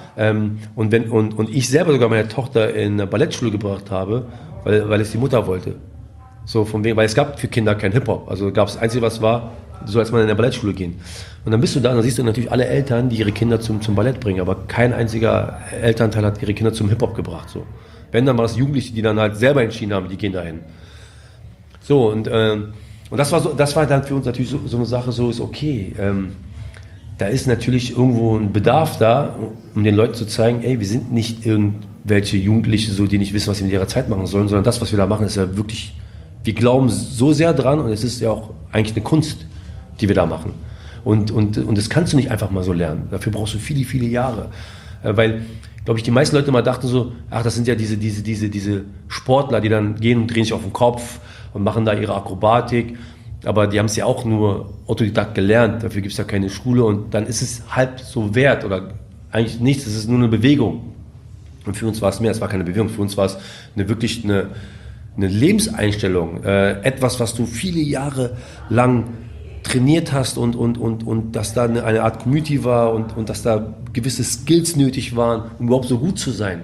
Speaker 3: Und ich selber sogar meine Tochter in eine Ballettschule gebracht habe, weil es die Mutter wollte. So von wegen, weil es gab für Kinder kein Hip-Hop. Also gab es das Einzige, was war, du sollst mal in eine Ballettschule gehen. Und dann bist du da und dann siehst du natürlich alle Eltern, die ihre Kinder zum Ballett bringen. Aber kein einziger Elternteil hat ihre Kinder zum Hip-Hop gebracht. So. Wenn, dann war es Jugendliche, die dann halt selber entschieden haben, die gehen dahin. So, und das war dann für uns natürlich so eine Sache, so ist okay. Da ist natürlich irgendwo ein Bedarf da, um den Leuten zu zeigen, ey, wir sind nicht irgendwelche Jugendliche, so, die nicht wissen, was sie mit ihrer Zeit machen sollen, sondern das, was wir da machen, ist ja wirklich, wir glauben so sehr dran und es ist ja auch eigentlich eine Kunst, die wir da machen. Und das kannst du nicht einfach mal so lernen. Dafür brauchst du viele, viele Jahre. Weil, glaube ich, die meisten Leute mal dachten so, ach, das sind ja diese Sportler, die dann gehen und drehen sich auf den Kopf und machen da ihre Akrobatik. Aber die haben es ja auch nur autodidakt gelernt. Dafür gibt es ja keine Schule und dann ist es halb so wert oder eigentlich nichts. Es ist nur eine Bewegung. Und für uns war es mehr, es war keine Bewegung. Für uns war es wirklich eine Lebenseinstellung. Etwas, was du viele Jahre lang trainiert hast und dass da eine Art Community war und dass da gewisse Skills nötig waren, um überhaupt so gut zu sein.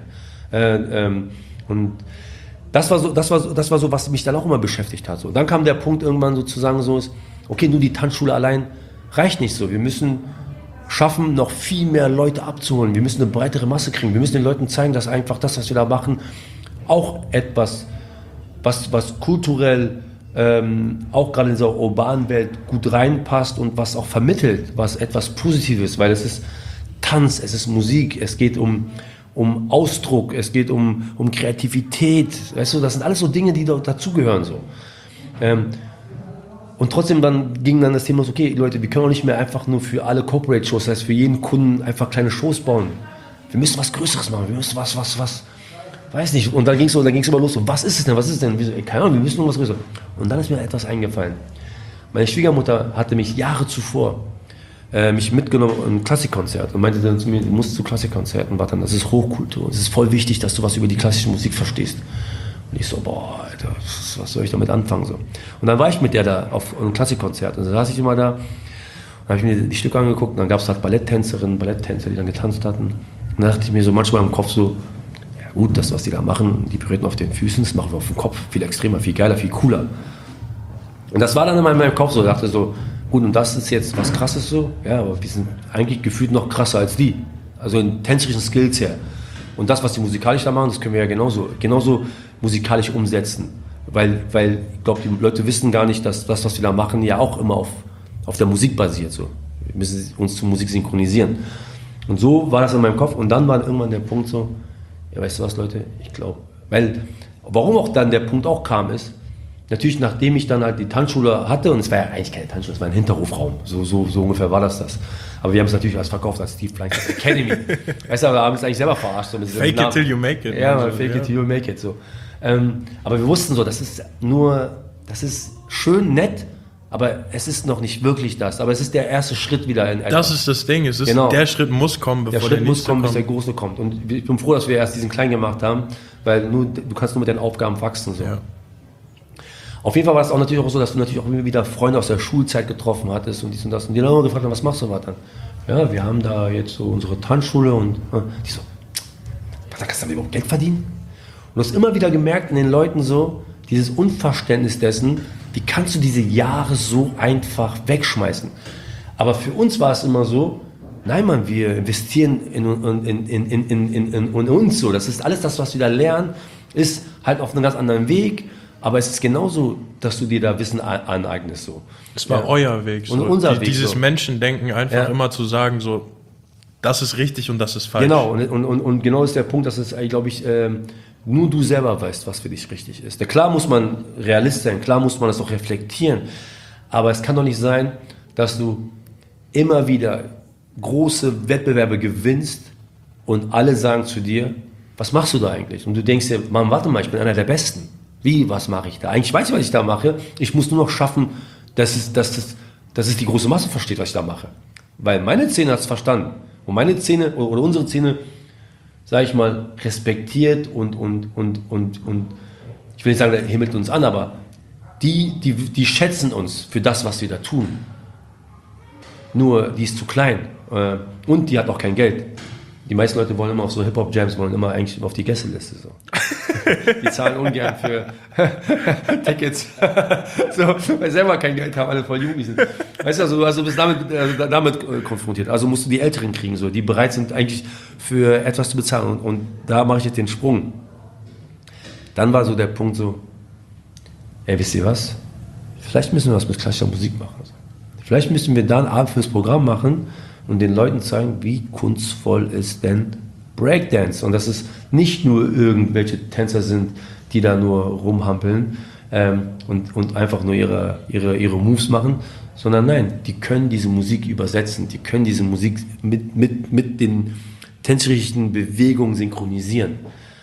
Speaker 3: Und das war so, was mich dann auch immer beschäftigt hat. So. Dann kam der Punkt irgendwann sozusagen so ist, okay, nur die Tanzschule allein reicht nicht so. Wir müssen schaffen, noch viel mehr Leute abzuholen. Wir müssen eine breitere Masse kriegen. Wir müssen den Leuten zeigen, dass einfach das, was wir da machen, auch etwas, was kulturell auch gerade in dieser urbanen Welt gut reinpasst und was auch vermittelt, was etwas Positives, weil es ist Tanz, es ist Musik, es geht um Ausdruck, es geht um Kreativität, weißt du, das sind alles so Dinge, die dazugehören so. Und trotzdem ging dann das Thema so, okay, Leute, wir können auch nicht mehr einfach nur für alle Corporate-Shows, das heißt für jeden Kunden einfach kleine Shows bauen. Wir müssen was Größeres machen, wir müssen was, weiß nicht. Und dann ging es immer los, so, was ist es denn? Wir so, keine Ahnung, wir müssen noch was Größeres. Und dann ist mir etwas eingefallen. Meine Schwiegermutter hatte mich Jahre zuvor mich mitgenommen in ein Klassikkonzert und meinte dann zu mir, du musst zu Klassikkonzerten warten, das ist Hochkultur, es ist voll wichtig, dass du was über die klassische Musik verstehst. Und ich so, boah, Alter, was soll ich damit anfangen? So. Und dann war ich mit der da auf einem Klassikkonzert und dann saß ich immer da und habe ich mir die Stücke angeguckt und dann gab es halt Balletttänzer, die dann getanzt hatten. Und dann dachte ich mir so manchmal im Kopf so, ja gut, das, was die da machen, die Pirouetten auf den Füßen, das machen wir auf dem Kopf, viel extremer, viel geiler, viel cooler. Und das war dann in meinem Kopf so, ich dachte so, gut, und das ist jetzt was Krasses so, ja, aber wir sind eigentlich gefühlt noch krasser als die. Also in tänzerischen Skills her. Und das, was die musikalisch da machen, das können wir ja genauso musikalisch umsetzen. Weil ich glaube, die Leute wissen gar nicht, dass das, was wir da machen, ja auch immer auf der Musik basiert. So. Wir müssen uns zur Musik synchronisieren. Und so war das in meinem Kopf. Und dann war irgendwann der Punkt so, ja, weißt du was, Leute, ich glaube, warum auch dann der Punkt auch kam, ist, natürlich, nachdem ich dann halt die Tanzschule hatte, und es war ja eigentlich keine Tanzschule, es war ein Hinterhofraum, so ungefähr war das. Aber wir haben es natürlich als verkauft als Steve Blank Academy. Weißt du, aber wir haben es eigentlich selber verarscht. So
Speaker 1: fake it till you make it.
Speaker 3: Ja, fake it till you make it. So. Aber wir wussten so, das ist schön nett, aber es ist noch nicht wirklich das. Aber es ist der erste Schritt wieder in etwas.
Speaker 1: Das ist das Ding. Der Schritt muss kommen, bevor der nächste kommt. Der Schritt muss kommen, bis der große kommt. Und ich bin froh, dass wir erst diesen kleinen gemacht haben, weil du kannst nur mit deinen Aufgaben wachsen. So. Ja. Auf jeden Fall war es auch natürlich auch so, dass du natürlich auch immer wieder Freunde aus der Schulzeit getroffen hattest und dies und das. Und die haben immer gefragt, was machst du was dann? Ja, wir haben da jetzt so unsere Tanzschule und die so, was kannst du damit überhaupt Geld verdienen? Und du hast immer wieder gemerkt in den Leuten so, dieses Unverständnis dessen, wie kannst du diese Jahre so einfach wegschmeißen? Aber für uns war es immer so, nein Mann, wir investieren in uns so. Das ist alles das, was wir da lernen, ist halt auf einem ganz anderen Weg. Aber es ist genauso, dass du dir da Wissen aneignest. So. Es war euer Weg. So.
Speaker 3: Und unser Weg.
Speaker 1: Dieses Menschendenken einfach immer zu sagen, so, das ist richtig und das ist falsch.
Speaker 3: Genau, und genau ist der Punkt, dass es, glaube ich, nur du selber weißt, was für dich richtig ist. Klar muss man Realist sein, klar muss man das auch reflektieren. Aber es kann doch nicht sein, dass du immer wieder große Wettbewerbe gewinnst und alle sagen zu dir, was machst du da eigentlich? Und du denkst dir, Mann, warte mal, ich bin einer der Besten. Wie, was mache ich da? Eigentlich weiß ich, was ich da mache. Ich muss nur noch schaffen, dass es die große Masse versteht, was ich da mache. Weil meine Szene hat es verstanden. Und meine Szene oder unsere Szene, sage ich mal, respektiert und ich will nicht sagen, der himmelt uns an, aber die schätzen uns für das, was wir da tun. Nur, die ist zu klein. Und die hat auch kein Geld. Die meisten Leute wollen immer auf so Hip-Hop-Jams, wollen immer eigentlich auf die Gästeliste. So. Die zahlen ungern für Tickets. So, weil sie selber kein Geld haben, alle voll jugendlich sind. Weißt du, also du bist damit konfrontiert. Also musst du die Älteren kriegen, so, die bereit sind eigentlich für etwas zu bezahlen. Und da mache ich jetzt den Sprung. Dann war so der Punkt so, ey, wisst ihr was? Vielleicht müssen wir was mit klassischer Musik machen. Vielleicht müssen wir da einen Abend fürs Programm machen und den Leuten zeigen, wie kunstvoll ist denn Breakdance. Und dass es nicht nur irgendwelche Tänzer sind, die da nur rumhampeln und einfach nur ihre Moves machen, sondern nein, die können diese Musik übersetzen, die können diese Musik mit den tänzerischen Bewegungen synchronisieren.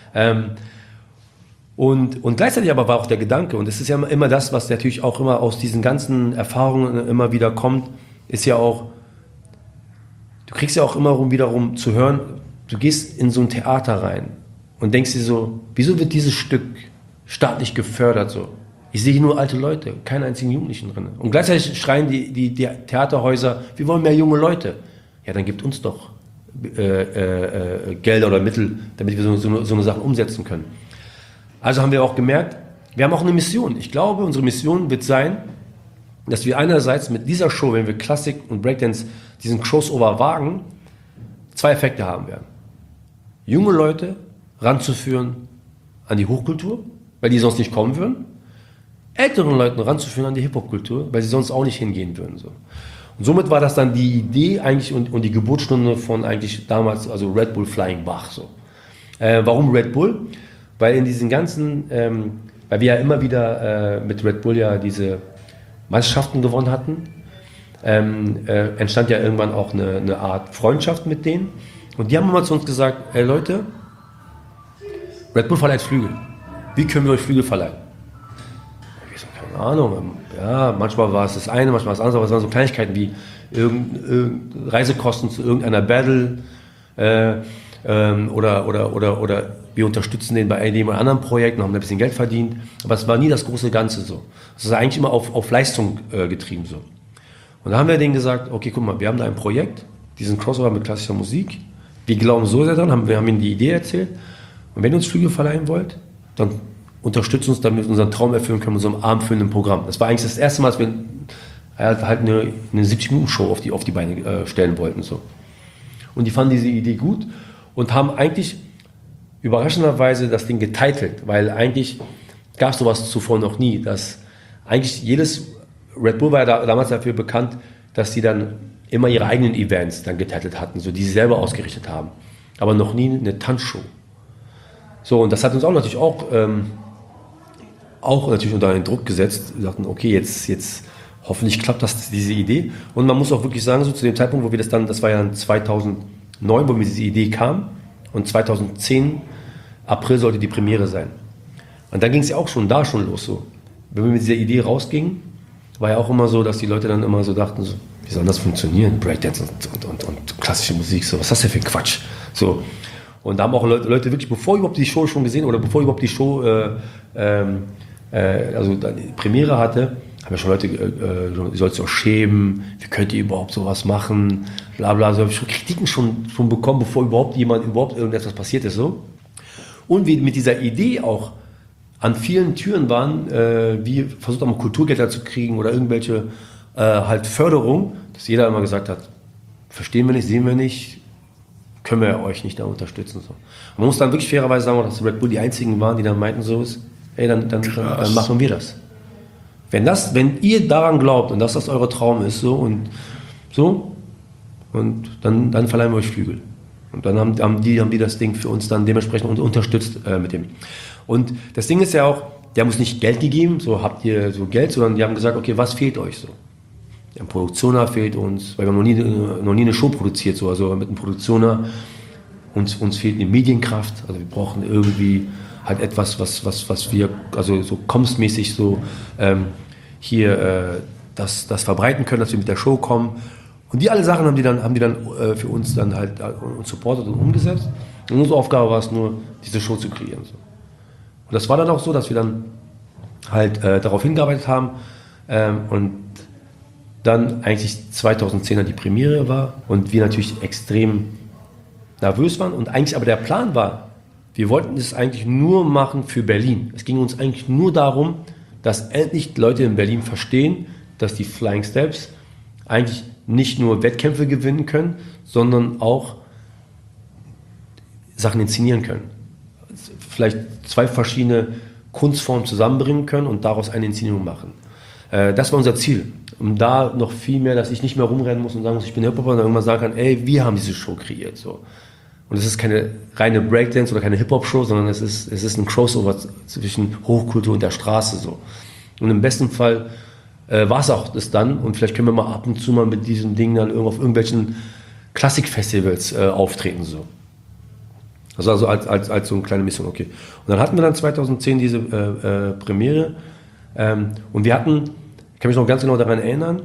Speaker 3: Und gleichzeitig aber war auch der Gedanke, und es ist ja immer das, was natürlich auch immer aus diesen ganzen Erfahrungen immer wieder kommt, ist ja auch, du kriegst ja auch immer wiederum zu hören, du gehst in so ein Theater rein und denkst dir so, wieso wird dieses Stück staatlich gefördert so? Ich sehe hier nur alte Leute, keinen einzigen Jugendlichen drin. Und gleichzeitig schreien die Theaterhäuser, wir wollen mehr junge Leute. Ja, dann gibt uns doch Gelder oder Mittel, damit wir so eine Sache umsetzen können. Also haben wir auch gemerkt, wir haben auch eine Mission. Ich glaube, unsere Mission wird sein, dass wir einerseits mit dieser Show, wenn wir Klassik und Breakdance diesen Crossover wagen, zwei Effekte haben werden. Junge Leute ranzuführen an die Hochkultur, weil die sonst nicht kommen würden. Älteren Leuten ranzuführen an die Hip-Hop-Kultur, weil sie sonst auch nicht hingehen würden. So. Und somit war das dann die Idee eigentlich und die Geburtsstunde von eigentlich damals, also Red Bull Flying Bach. So. Warum Red Bull? Weil in diesen ganzen, weil wir ja immer wieder mit Red Bull ja diese Meisterschaften gewonnen hatten, entstand ja irgendwann auch eine Art Freundschaft mit denen. Und die haben immer zu uns gesagt, ey Leute, Red Bull verleiht Flügel. Wie können wir euch Flügel verleihen? Ich so, keine Ahnung. Ja, manchmal war es das eine, manchmal das andere, aber es waren so Kleinigkeiten wie Reisekosten zu irgendeiner Battle oder wir unterstützen den bei einem oder anderen Projekt und haben ein bisschen Geld verdient. Aber es war nie das große Ganze so. Es ist eigentlich immer auf Leistung getrieben so. Und da haben wir denen gesagt, okay, guck mal, wir haben da ein Projekt, diesen Crossover mit klassischer Musik. Wir glauben so sehr dran, wir haben ihnen die Idee erzählt. Und wenn ihr uns Flügel verleihen wollt, dann unterstützt uns, damit wir unseren Traum erfüllen können mit so einem abendfüllenden Programm. Das war eigentlich das erste Mal, dass wir halt eine 70-Minuten-Show auf die Beine stellen wollten. So. Und die fanden diese Idee gut und haben eigentlich überraschenderweise das Ding getitelt, weil eigentlich gab es sowas zuvor noch nie, dass eigentlich Red Bull war ja damals dafür bekannt, dass die dann immer ihre eigenen Events dann getitelt hatten, so die sie selber ausgerichtet haben, aber noch nie eine Tanzshow. So, und das hat uns auch natürlich auch auch natürlich unter einen Druck gesetzt. Wir sagten, okay, jetzt hoffentlich klappt diese Idee. Und man muss auch wirklich sagen, so zu dem Zeitpunkt, wo wir das war ja 2009, wo mir diese Idee kam. Und 2010, April sollte die Premiere sein. Und dann ging es ja auch schon los so. Wenn wir mit dieser Idee rausgingen, war ja auch immer so, dass die Leute dann immer so dachten, so, wie soll das funktionieren? Breakdance und klassische Musik, so, was ist das denn für Quatsch? So. Und da haben auch Leute wirklich, bevor überhaupt die Show schon gesehen oder bevor überhaupt die Show also die Premiere hatte, haben ja schon Leute, ihr sollt euch schämen, wie könnt ihr überhaupt sowas machen, bla bla, so habe ich schon Kritiken schon bekommen, bevor überhaupt irgendetwas passiert ist. So. Und wir mit dieser Idee auch an vielen Türen waren, wie versucht haben, Kulturgelder zu kriegen oder irgendwelche halt Förderung, dass jeder immer gesagt hat, verstehen wir nicht, sehen wir nicht, können wir euch nicht da unterstützen. So. Man muss dann wirklich fairerweise sagen, dass Red Bull die einzigen waren, die dann meinten, so ist, hey, dann machen wir das. Wenn ihr daran glaubt und dass das euer Traum ist, und dann verleihen wir euch Flügel. Und dann haben die das Ding für uns dann dementsprechend unterstützt mit dem. Und das Ding ist ja auch, die haben uns nicht Geld gegeben, so habt ihr so Geld, sondern die haben gesagt, okay, was fehlt euch so? Ein Produktioner fehlt uns, weil wir haben noch nie eine Show produziert, so, also mit einem Produktioner, uns fehlt eine Medienkraft, also wir brauchen irgendwie halt etwas, was wir, also so kommsmäßig so das verbreiten können, dass wir mit der Show kommen. Und die alle Sachen haben die dann für uns dann halt supportet und umgesetzt. Und unsere Aufgabe war es nur, diese Show zu kreieren. So. Und das war dann auch so, dass wir dann halt darauf hingearbeitet haben und dann eigentlich 2010 die Premiere war und wir natürlich extrem nervös waren und eigentlich aber der Plan war, wir wollten es eigentlich nur machen für Berlin. Es ging uns eigentlich nur darum, dass endlich Leute in Berlin verstehen, dass die Flying Steps eigentlich nicht nur Wettkämpfe gewinnen können, sondern auch Sachen inszenieren können. Vielleicht 2 verschiedene Kunstformen zusammenbringen können und daraus eine Inszenierung machen. Das war unser Ziel. Um da noch viel mehr, dass ich nicht mehr rumrennen muss und sagen muss, ich bin Hip-Hopper, und dann irgendwann sagen kann, ey, wir haben diese Show kreiert. So. Und es ist keine reine Breakdance oder keine Hip-Hop-Show, sondern es ist ein Crossover zwischen Hochkultur und der Straße. So. Und im besten Fall war es auch das dann. Und vielleicht können wir mal ab und zu mal mit diesem Ding dann auf irgendwelchen Klassikfestivals auftreten. So. Also als so eine kleine Mission, okay. Und dann hatten wir dann 2010 diese Premiere. Und wir hatten, ich kann mich noch ganz genau daran erinnern,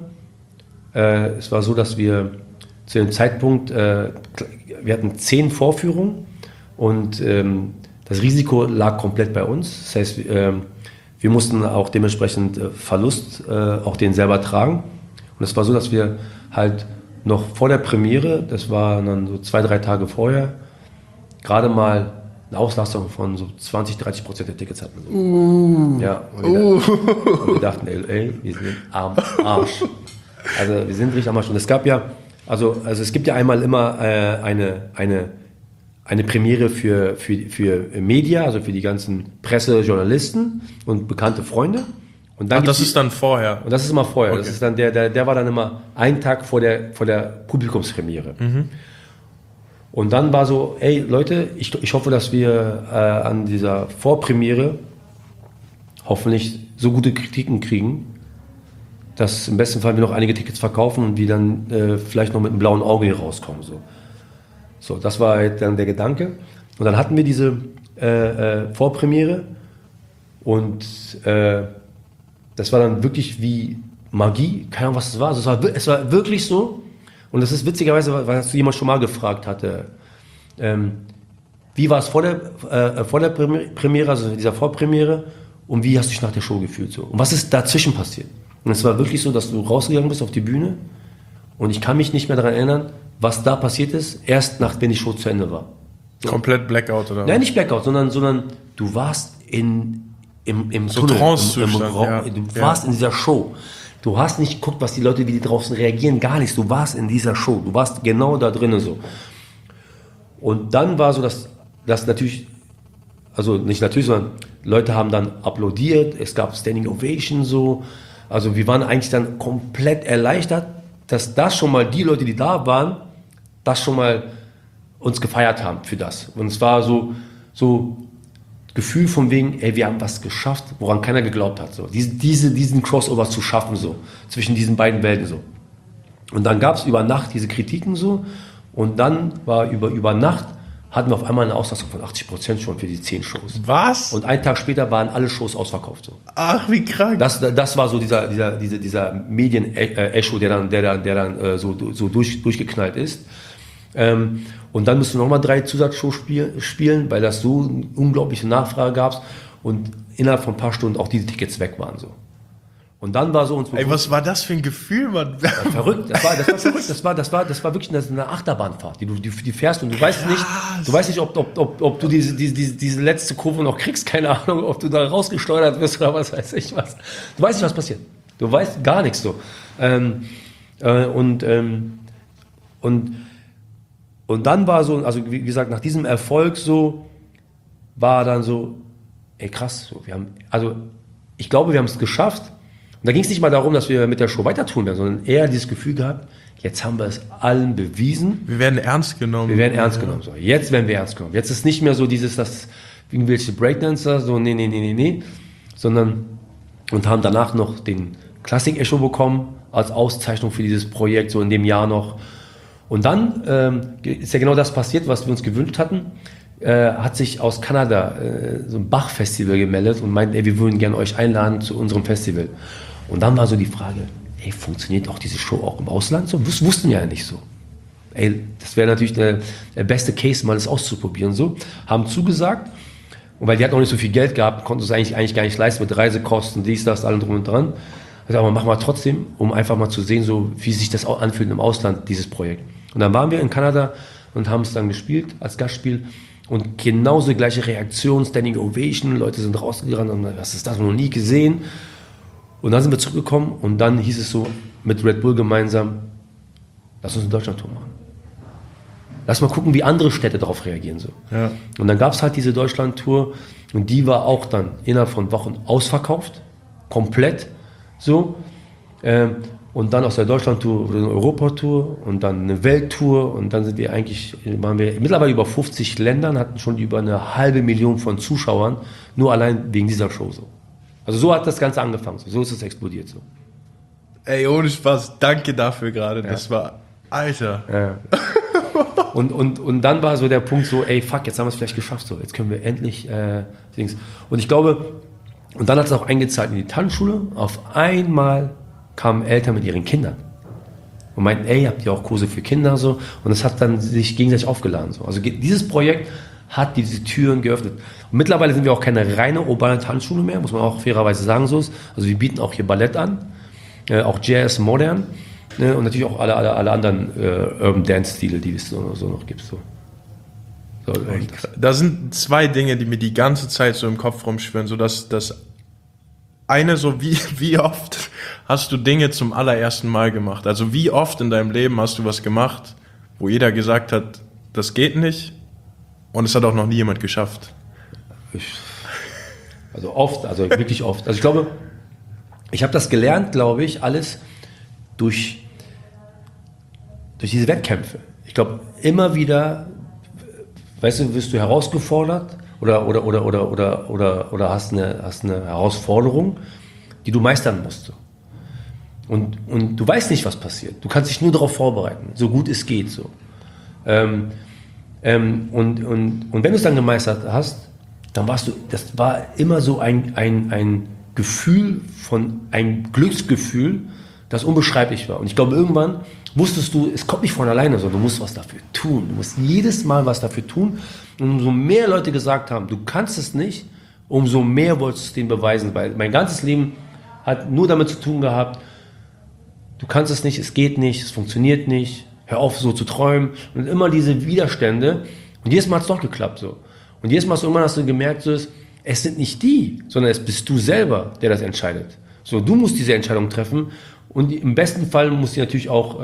Speaker 3: es war so, dass wir zu dem Zeitpunkt, wir hatten 10 Vorführungen und das Risiko lag komplett bei uns. Das heißt, wir mussten auch dementsprechend Verlust auch den selber tragen. Und es war so, dass wir halt noch vor der Premiere, das war dann so 2-3 Tage vorher, gerade mal eine Auslastung von so 20-30% der Tickets hatten. So. Ja, und wir dachten, ey, wir sind am Arsch. Also wir sind richtig am Arsch. Und es gab ja, also es gibt ja einmal immer eine Premiere für Media, also für die ganzen Presse, Journalisten und bekannte Freunde. Und dann
Speaker 1: das ist dann vorher?
Speaker 3: Und das ist immer vorher. Okay. Das ist dann der war dann immer einen Tag vor der Publikumspremiere. Mhm. Und dann war so, ey Leute, ich hoffe, dass wir an dieser Vorpremiere hoffentlich so gute Kritiken kriegen, dass im besten Fall wir noch einige Tickets verkaufen und wir dann vielleicht noch mit einem blauen Auge hier rauskommen. So, das war halt dann der Gedanke. Und dann hatten wir diese Vorpremiere und das war dann wirklich wie Magie, keine Ahnung, was es war. Also es war wirklich so. Und das ist witzigerweise, weil jemand schon mal gefragt hatte, wie war es vor der Premiere, also dieser Vorpremiere, und wie hast du dich nach der Show gefühlt? So? Und was ist dazwischen passiert? Und es war wirklich so, dass du rausgegangen bist auf die Bühne und ich kann mich nicht mehr daran erinnern, was da passiert ist, erst nachdem die Show zu Ende war.
Speaker 1: So. Komplett Blackout, oder?
Speaker 3: Nein, nicht Blackout, sondern du warst im
Speaker 1: so
Speaker 3: Tunnel,
Speaker 1: Trance-Zustand,
Speaker 3: du warst in dieser Show. Du hast nicht geguckt, was die Leute, wie die draußen reagieren, gar nichts. Du warst in dieser Show, du warst genau da drinnen so. Und dann war so, dass natürlich, also nicht natürlich, sondern Leute haben dann applaudiert, es gab Standing Ovation so. Also wir waren eigentlich dann komplett erleichtert, dass das schon mal die Leute, die da waren, das schon mal uns gefeiert haben für das. Und es war so Gefühl von wegen, ey, wir haben was geschafft, woran keiner geglaubt hat. So. Diesen Crossover zu schaffen, so, zwischen diesen beiden Welten. So. Und dann gab es über Nacht diese Kritiken so. Und dann war über Nacht, hatten wir auf einmal eine Auslastung von 80% schon für die 10 Shows.
Speaker 1: Was?
Speaker 3: Und einen Tag später waren alle Shows ausverkauft. So.
Speaker 1: Ach, wie krank.
Speaker 3: Das war so dieser Medien-Echo, der dann so durchgeknallt ist. Und dann mussten wir nochmal 3 Zusatzshows spielen, weil das so eine unglaubliche Nachfrage gab und innerhalb von ein paar Stunden auch diese Tickets weg waren. So. Und dann war so uns
Speaker 1: Ey, was war das für ein Gefühl, Mann?
Speaker 3: Ja, verrückt, das war verrückt, das war wirklich eine Achterbahnfahrt, die fährst und du weißt nicht, ob du diese letzte Kurve noch kriegst, keine Ahnung, ob du da rausgesteuert wirst oder was weiß ich was. Du weißt nicht, was passiert. Du weißt gar nichts so. Und dann war so, also wie gesagt, nach diesem Erfolg so, war dann so, ey krass, so, ich glaube, wir haben es geschafft. Und da ging es nicht mal darum, dass wir mit der Show weiter tun werden, sondern eher dieses Gefühl gehabt, jetzt haben wir es allen bewiesen.
Speaker 1: Wir werden ernst genommen.
Speaker 3: So, jetzt werden wir ernst genommen. Jetzt ist nicht mehr so dass irgendwelche Breakdancer, so nee, sondern, und haben danach noch den Klassik-Echo bekommen, als Auszeichnung für dieses Projekt, so in dem Jahr noch. Und dann ist ja genau das passiert, was wir uns gewünscht hatten. Hat sich aus Kanada so ein Bach-Festival gemeldet und meint, ey, wir würden gerne euch einladen zu unserem Festival. Und dann war so die Frage, ey, funktioniert auch diese Show auch im Ausland so? Wussten ja nicht so. Ey, das wäre natürlich der beste Case, mal das auszuprobieren. So, haben zugesagt. Und weil die hatten auch nicht so viel Geld gehabt, konnten es eigentlich gar nicht leisten mit Reisekosten, dies, das, allem drum und dran. Also, aber machen wir trotzdem, um einfach mal zu sehen, so wie sich das auch anfühlt im Ausland, dieses Projekt. Und dann waren wir in Kanada und haben es dann gespielt als Gastspiel. Und genauso die gleiche Reaktion, Standing Ovation, Leute sind rausgerannt und was ist das, noch nie gesehen. Und dann sind wir zurückgekommen und dann hieß es so mit Red Bull gemeinsam, lass uns eine Deutschland-Tour machen. Lass mal gucken, wie andere Städte darauf reagieren. So. Ja. Und dann gab es halt diese Deutschland-Tour und die war auch dann innerhalb von Wochen ausverkauft, komplett so. Und dann aus der Deutschland-Tour eine Europa-Tour und dann eine Welttour und dann waren wir mittlerweile über 50 Ländern, hatten schon über 500.000 von Zuschauern, nur allein wegen dieser Show so. Also so hat das Ganze angefangen, so ist es explodiert so.
Speaker 1: Ey, ohne Spaß, danke dafür gerade, ja. Das war, Alter.
Speaker 3: Ja. Und dann war so der Punkt so, ey, fuck, jetzt haben wir es vielleicht geschafft, so, jetzt können wir endlich Dings. Und ich glaube, und dann hat es auch eingezahlt in die Tanzschule, auf einmal kamen Eltern mit ihren Kindern und meinten, ey, habt ihr auch Kurse für Kinder so, und es hat dann sich gegenseitig aufgeladen so. Also dieses Projekt hat diese Türen geöffnet. Und mittlerweile sind wir auch keine reine urbane Tanzschule mehr, muss man auch fairerweise sagen so ist. Also wir bieten auch hier Ballett an, auch Jazz, Modern, und natürlich auch alle anderen Urban Dance Stile, die es so noch gibt so.
Speaker 1: Da sind 2 Dinge, die mir die ganze Zeit so im Kopf rumschwirren, so dass das eine, so wie oft hast du Dinge zum allerersten Mal gemacht? Also wie oft in deinem Leben hast du was gemacht, wo jeder gesagt hat, das geht nicht und es hat auch noch nie jemand geschafft?
Speaker 3: Also wirklich oft. Also ich glaube, ich habe das gelernt, glaube ich, alles durch diese Wettkämpfe. Ich glaube, immer wieder, weißt du, wirst du herausgefordert oder hast eine Herausforderung, die du meistern musst. Und du weißt nicht, was passiert. Du kannst dich nur darauf vorbereiten, so gut es geht. So. Und wenn du es dann gemeistert hast, dann das war immer so ein Gefühl ein Glücksgefühl, das unbeschreiblich war. Und ich glaube, irgendwann wusstest du, es kommt nicht von alleine, sondern du musst was dafür tun. Du musst jedes Mal was dafür tun. Und umso mehr Leute gesagt haben, du kannst es nicht, umso mehr wolltest du es denen beweisen. Weil mein ganzes Leben hat nur damit zu tun gehabt, du kannst es nicht, es geht nicht, es funktioniert nicht, hör auf so zu träumen. Und immer diese Widerstände. Und jedes Mal hat es doch geklappt so. Und jedes Mal hast du gemerkt, so ist, es sind nicht die, sondern es bist du selber, der das entscheidet. So, du musst diese Entscheidung treffen. Und im besten Fall muss sie natürlich auch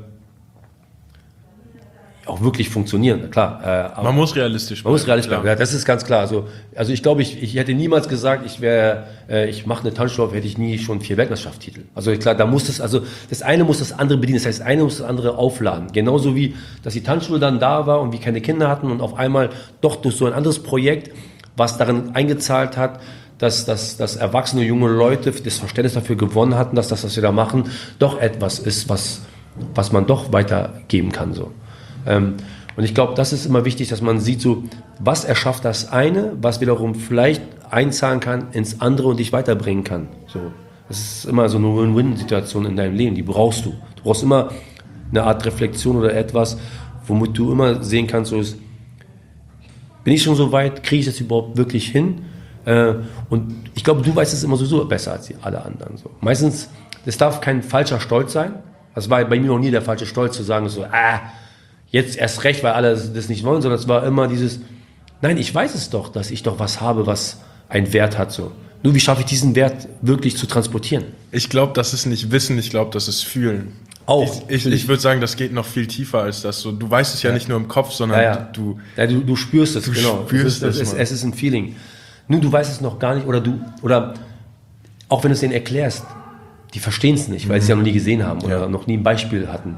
Speaker 3: wirklich funktionieren, klar.
Speaker 1: Man muss realistisch bleiben.
Speaker 3: Ja, das ist ganz klar. Also ich glaube, ich hätte niemals gesagt, ich mache eine Tanzschule, hätte ich nie schon 4 Weltmeisterschaftstitel. Also klar, das eine muss das andere bedienen, das heißt, das eine muss das andere aufladen. Genauso wie, dass die Tanzschule dann da war und wir keine Kinder hatten und auf einmal doch durch so ein anderes Projekt was darin eingezahlt hat, dass erwachsene junge Leute das Verständnis dafür gewonnen hatten, dass das, was wir da machen, doch etwas ist, was man doch weitergeben kann. So. Und ich glaube, das ist immer wichtig, dass man sieht, so, was erschafft das eine, was wiederum vielleicht einzahlen kann ins andere und dich weiterbringen kann. So. Das ist immer so eine Win-Win-Situation in deinem Leben, die brauchst du. Du brauchst immer eine Art Reflexion oder etwas, womit du immer sehen kannst, so ist, bin ich schon so weit, kriege ich das überhaupt wirklich hin? Und ich glaube, du weißt es immer sowieso besser als alle anderen. So. Meistens, es darf kein falscher Stolz sein. Das war bei mir noch nie der falsche Stolz, zu sagen, so, jetzt erst recht, weil alle das nicht wollen, sondern es war immer dieses, nein, ich weiß es doch, dass ich doch was habe, was einen Wert hat. So. Nur wie schaffe ich diesen Wert wirklich zu transportieren?
Speaker 1: Ich glaube, das ist nicht Wissen, ich glaube, das ist Fühlen.
Speaker 3: Auch.
Speaker 1: Ich würde sagen, das geht noch viel tiefer als das. So, du weißt es ja nicht nur im Kopf, sondern
Speaker 3: du spürst es, genau.
Speaker 1: Spürst
Speaker 3: es ist ein Feeling. Nur du weißt es noch gar nicht, oder auch wenn du es denen erklärst, die verstehen es nicht, weil sie es ja noch nie gesehen haben oder noch nie ein Beispiel hatten.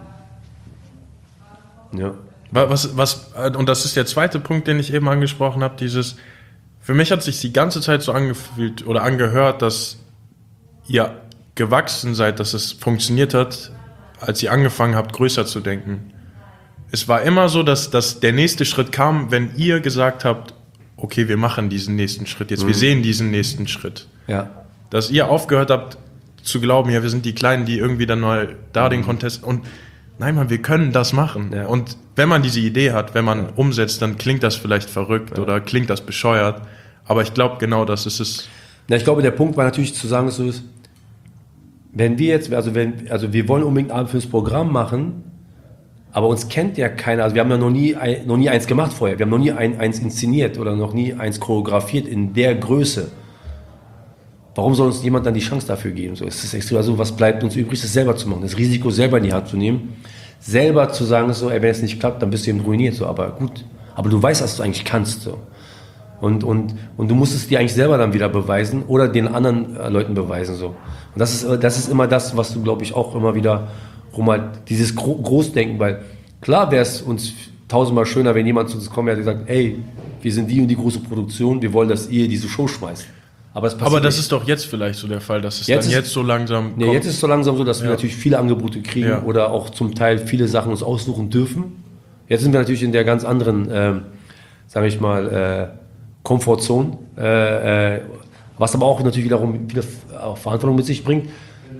Speaker 3: Ja.
Speaker 1: Und das ist der zweite Punkt, den ich eben angesprochen habe, für mich hat sich die ganze Zeit so angefühlt oder angehört, dass ihr gewachsen seid, dass es funktioniert hat, als ihr angefangen habt, größer zu denken. Es war immer so, dass der nächste Schritt kam, wenn ihr gesagt habt, okay, wir machen diesen nächsten Schritt jetzt, wir sehen diesen nächsten Schritt.
Speaker 3: Ja.
Speaker 1: Dass ihr aufgehört habt zu glauben, ja, wir sind die Kleinen, die irgendwie dann mal da den Contest und nein, Mann, wir können das machen. Ja. Und wenn man diese Idee hat, wenn man umsetzt, dann klingt das vielleicht verrückt oder klingt das bescheuert, aber ich glaube genau, das ist es.
Speaker 3: Na, ich glaube, der Punkt war natürlich zu sagen, so ist, wenn wir jetzt, wir wollen unbedingt Abend fürs Programm machen, aber uns kennt ja keiner, also wir haben ja noch nie eins gemacht vorher, wir haben noch nie eins inszeniert oder noch nie eins choreografiert in der Größe. Warum soll uns jemand dann die Chance dafür geben? So, es ist extra, also was bleibt uns übrig, das selber zu machen, das Risiko selber in die Hand zu nehmen, selber zu sagen, so, wenn es nicht klappt, dann bist du eben ruiniert, so, aber gut, aber du weißt, was du eigentlich kannst, so. Und du musst es dir eigentlich selber dann wieder beweisen oder den anderen Leuten beweisen, so. Und das ist immer das, was du, glaube ich, auch immer wieder halt dieses Großdenken, weil klar wäre es uns tausendmal schöner, wenn jemand zu uns kommt und sagt, ey, wir sind die und die große Produktion, wir wollen, dass ihr diese Show schmeißt. Aber
Speaker 1: das ist doch jetzt vielleicht so der Fall, dass es jetzt so langsam kommt.
Speaker 3: Ja, jetzt ist es so langsam so, dass wir natürlich viele Angebote kriegen oder auch zum Teil viele Sachen uns aussuchen dürfen. Jetzt sind wir natürlich in der ganz anderen, sage ich mal, Komfortzone, was aber auch natürlich wiederum wieder Verantwortung mit sich bringt,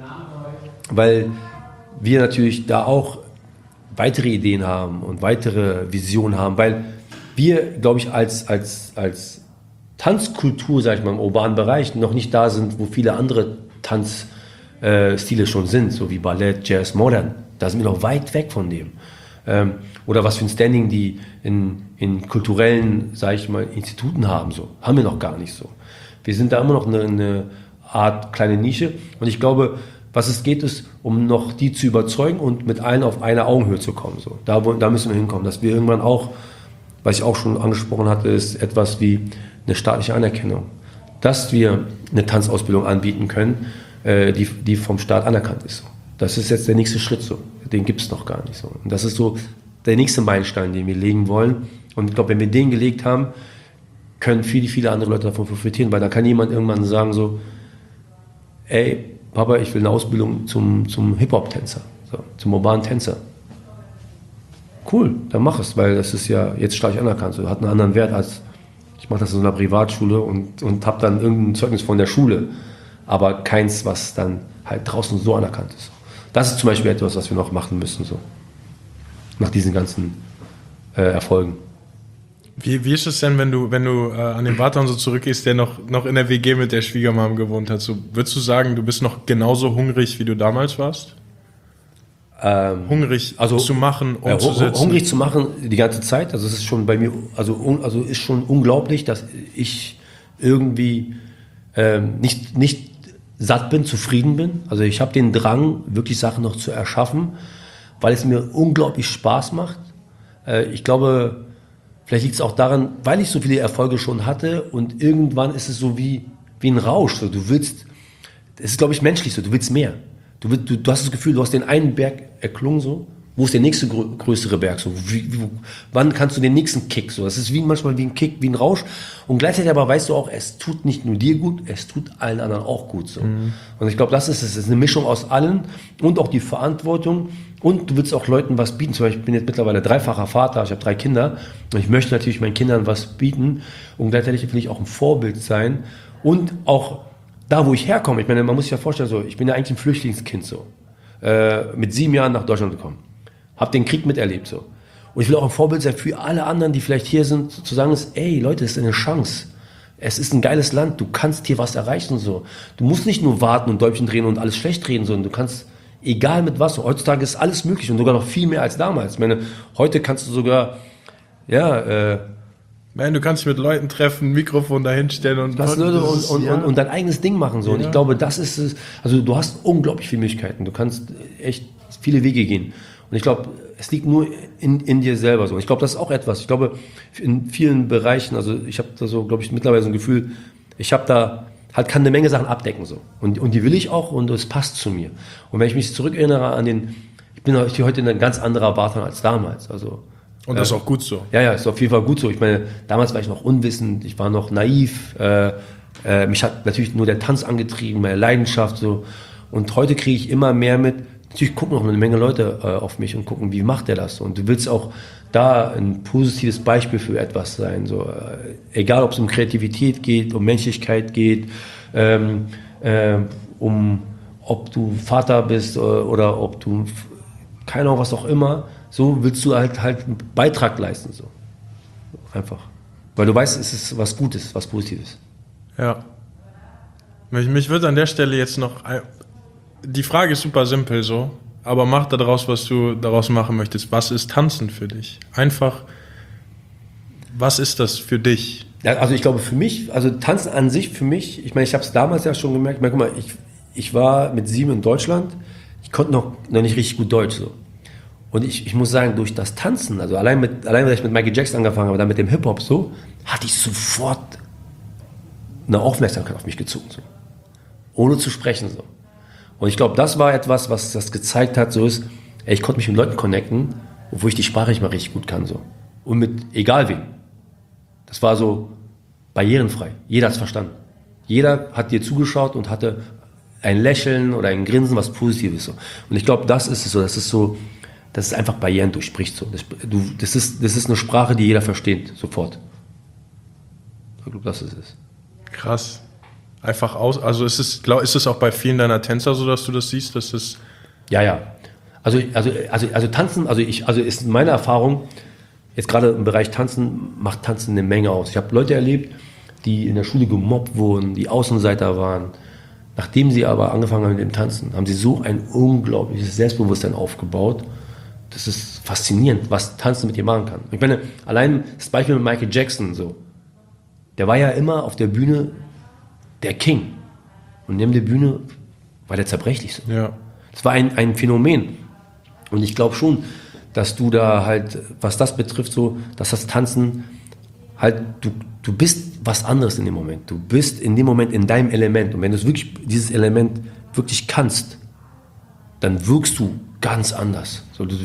Speaker 3: weil wir natürlich da auch weitere Ideen haben und weitere Visionen haben, weil wir, glaube ich, als Tanzkultur, sag ich mal, im urbanen Bereich noch nicht da sind, wo viele andere Tanzstile schon sind, so wie Ballett, Jazz, Modern. Da sind wir noch weit weg von dem. Oder was für ein Standing die in kulturellen, sag ich mal, Instituten haben, so. Haben wir noch gar nicht so. Wir sind da immer noch eine Art kleine Nische und ich glaube, was es geht, ist, um noch die zu überzeugen und mit allen auf eine Augenhöhe zu kommen. So. Da müssen wir hinkommen, dass wir irgendwann auch, was ich auch schon angesprochen hatte, ist etwas wie eine staatliche Anerkennung. Dass wir eine Tanzausbildung anbieten können, die vom Staat anerkannt ist. So. Das ist jetzt der nächste Schritt so. Den gibt es noch gar nicht so. Und das ist so der nächste Meilenstein, den wir legen wollen. Und ich glaube, wenn wir den gelegt haben, können viele, viele andere Leute davon profitieren, weil da kann jemand irgendwann sagen so, ey, Papa, ich will eine Ausbildung zum Hip-Hop-Tänzer, so, zum urbanen Tänzer. Cool, dann mach es, weil das ist ja jetzt staatlich anerkannt. So, hat einen anderen Wert als, ich mache das in einer Privatschule und habe dann irgendein Zeugnis von der Schule, aber keins, was dann halt draußen so anerkannt ist. Das ist zum Beispiel etwas, was wir noch machen müssen, so, nach diesen ganzen Erfolgen.
Speaker 1: Wie ist es denn, wenn du an den Vater und so zurückgehst, der noch in der WG mit der Schwiegermama gewohnt hat? So, würdest du sagen, du bist noch genauso hungrig, wie du damals warst? Hungrig zu machen, umzusetzen?
Speaker 3: Hungrig zu machen die ganze Zeit. Also es ist schon bei mir, also ist schon unglaublich, dass ich irgendwie nicht satt bin, zufrieden bin. Also ich habe den Drang, wirklich Sachen noch zu erschaffen, weil es mir unglaublich Spaß macht. Ich glaube, vielleicht liegt es auch daran, weil ich so viele Erfolge schon hatte und irgendwann ist es so wie ein Rausch. So, du willst, es ist, glaube ich, menschlich so, du willst mehr. Du hast das Gefühl, du hast den einen Berg erklungen so Wo ist der nächste größere Berg? So, wann kannst du den nächsten Kick? So, das ist manchmal wie ein Kick, wie ein Rausch. Und gleichzeitig aber weißt du auch, es tut nicht nur dir gut, es tut allen anderen auch gut. So. Und ich glaube, das ist es. Es ist eine Mischung aus allen und auch die Verantwortung. Und du willst auch Leuten was bieten. Zum Beispiel, ich bin jetzt mittlerweile dreifacher Vater, ich habe 3 Kinder. Und ich möchte natürlich meinen Kindern was bieten. Und gleichzeitig will ich auch ein Vorbild sein. Und auch da, wo ich herkomme. Ich meine, man muss sich ja vorstellen, so, ich bin ja eigentlich ein Flüchtlingskind. So. Mit 7 Jahren nach Deutschland gekommen. Hab den Krieg miterlebt, so. Und ich will auch ein Vorbild sein für alle anderen, die vielleicht hier sind, zu sagen, ey, Leute, es ist eine Chance. Es ist ein geiles Land, du kannst hier was erreichen, so. Du musst nicht nur warten und Däumchen drehen und alles schlecht reden, sondern du kannst, egal mit was, so. Heutzutage ist alles möglich und sogar noch viel mehr als damals. Ich meine, heute kannst du sogar,
Speaker 1: Man, du kannst dich mit Leuten treffen, ein Mikrofon dahinstellen und
Speaker 3: dein eigenes Ding machen, so.
Speaker 1: Ja.
Speaker 3: Und ich glaube, das ist es, also du hast unglaublich viele Möglichkeiten, du kannst echt viele Wege gehen. Und ich glaube, es liegt nur in dir selber so. Und ich glaube, das ist auch etwas. Ich glaube, in vielen Bereichen, also ich habe da so, glaube ich, mittlerweile so ein Gefühl, ich habe da halt kann eine Menge Sachen abdecken so. Und die will ich auch und es passt zu mir. Und wenn ich mich zurückerinnere ich bin heute ein ganz anderer Barton als damals. Also
Speaker 1: Und das ist auch gut so.
Speaker 3: Ja, ist auf jeden Fall gut so. Ich meine, damals war ich noch unwissend, ich war noch naiv. Mich hat natürlich nur der Tanz angetrieben, meine Leidenschaft so. Und heute kriege ich immer mehr mit. Natürlich gucken noch eine Menge Leute auf mich und gucken, wie macht der das? Und du willst auch da ein positives Beispiel für etwas sein. So, egal, ob es um Kreativität geht, um Menschlichkeit geht, ob du Vater bist oder ob du, keine Ahnung, was auch immer. So willst du halt einen Beitrag leisten. So. Einfach. Weil du weißt, es ist was Gutes, was Positives.
Speaker 1: Ja. Mich würde an der Stelle jetzt noch... Die Frage ist super simpel so, aber mach daraus, was du daraus machen möchtest. Was ist Tanzen für dich? Einfach, was ist das für dich?
Speaker 3: Ja, also ich glaube für mich, also Tanzen an sich für mich, ich meine, ich habe es damals ja schon gemerkt, guck mal, ich war mit 7 in Deutschland, ich konnte noch nicht richtig gut Deutsch so. Und ich muss sagen, durch das Tanzen, also allein weil ich mit Michael Jackson angefangen habe, dann mit dem Hip-Hop so, hatte ich sofort eine Aufmerksamkeit auf mich gezogen, so. Ohne zu sprechen so. Und ich glaube, das war etwas, was das gezeigt hat, so ist, ey, ich konnte mich mit Leuten connecten, obwohl ich die Sprache nicht mal richtig gut kann, so. Und mit egal wem. Das war so barrierenfrei. Jeder hat es verstanden. Jeder hat dir zugeschaut und hatte ein Lächeln oder ein Grinsen, was Positives, so. Und ich glaube, das ist es so, dass es einfach Barrieren durchspricht, so. Das ist eine Sprache, die jeder versteht, sofort. Ich glaube, das ist es.
Speaker 1: Krass. Einfach also ist es auch bei vielen deiner Tänzer so, dass du das siehst, dass es...
Speaker 3: Ja. Also Tanzen, also ist meine Erfahrung, jetzt gerade im Bereich Tanzen, macht Tanzen eine Menge aus. Ich habe Leute erlebt, die in der Schule gemobbt wurden, die Außenseiter waren. Nachdem sie aber angefangen haben mit dem Tanzen, haben sie so ein unglaubliches Selbstbewusstsein aufgebaut. Das ist faszinierend, was Tanzen mit dir machen kann. Ich meine, allein das Beispiel mit Michael Jackson, so. Der war ja immer auf der Bühne der King. Und neben der Bühne war der zerbrechlich so.
Speaker 1: Ja.
Speaker 3: Das war ein Phänomen. Und ich glaube schon, dass du da halt, was das betrifft, so, dass das Tanzen halt, du bist was anderes in dem Moment. Du bist in dem Moment in deinem Element. Und wenn du wirklich dieses Element wirklich kannst, dann wirkst du ganz anders. So, du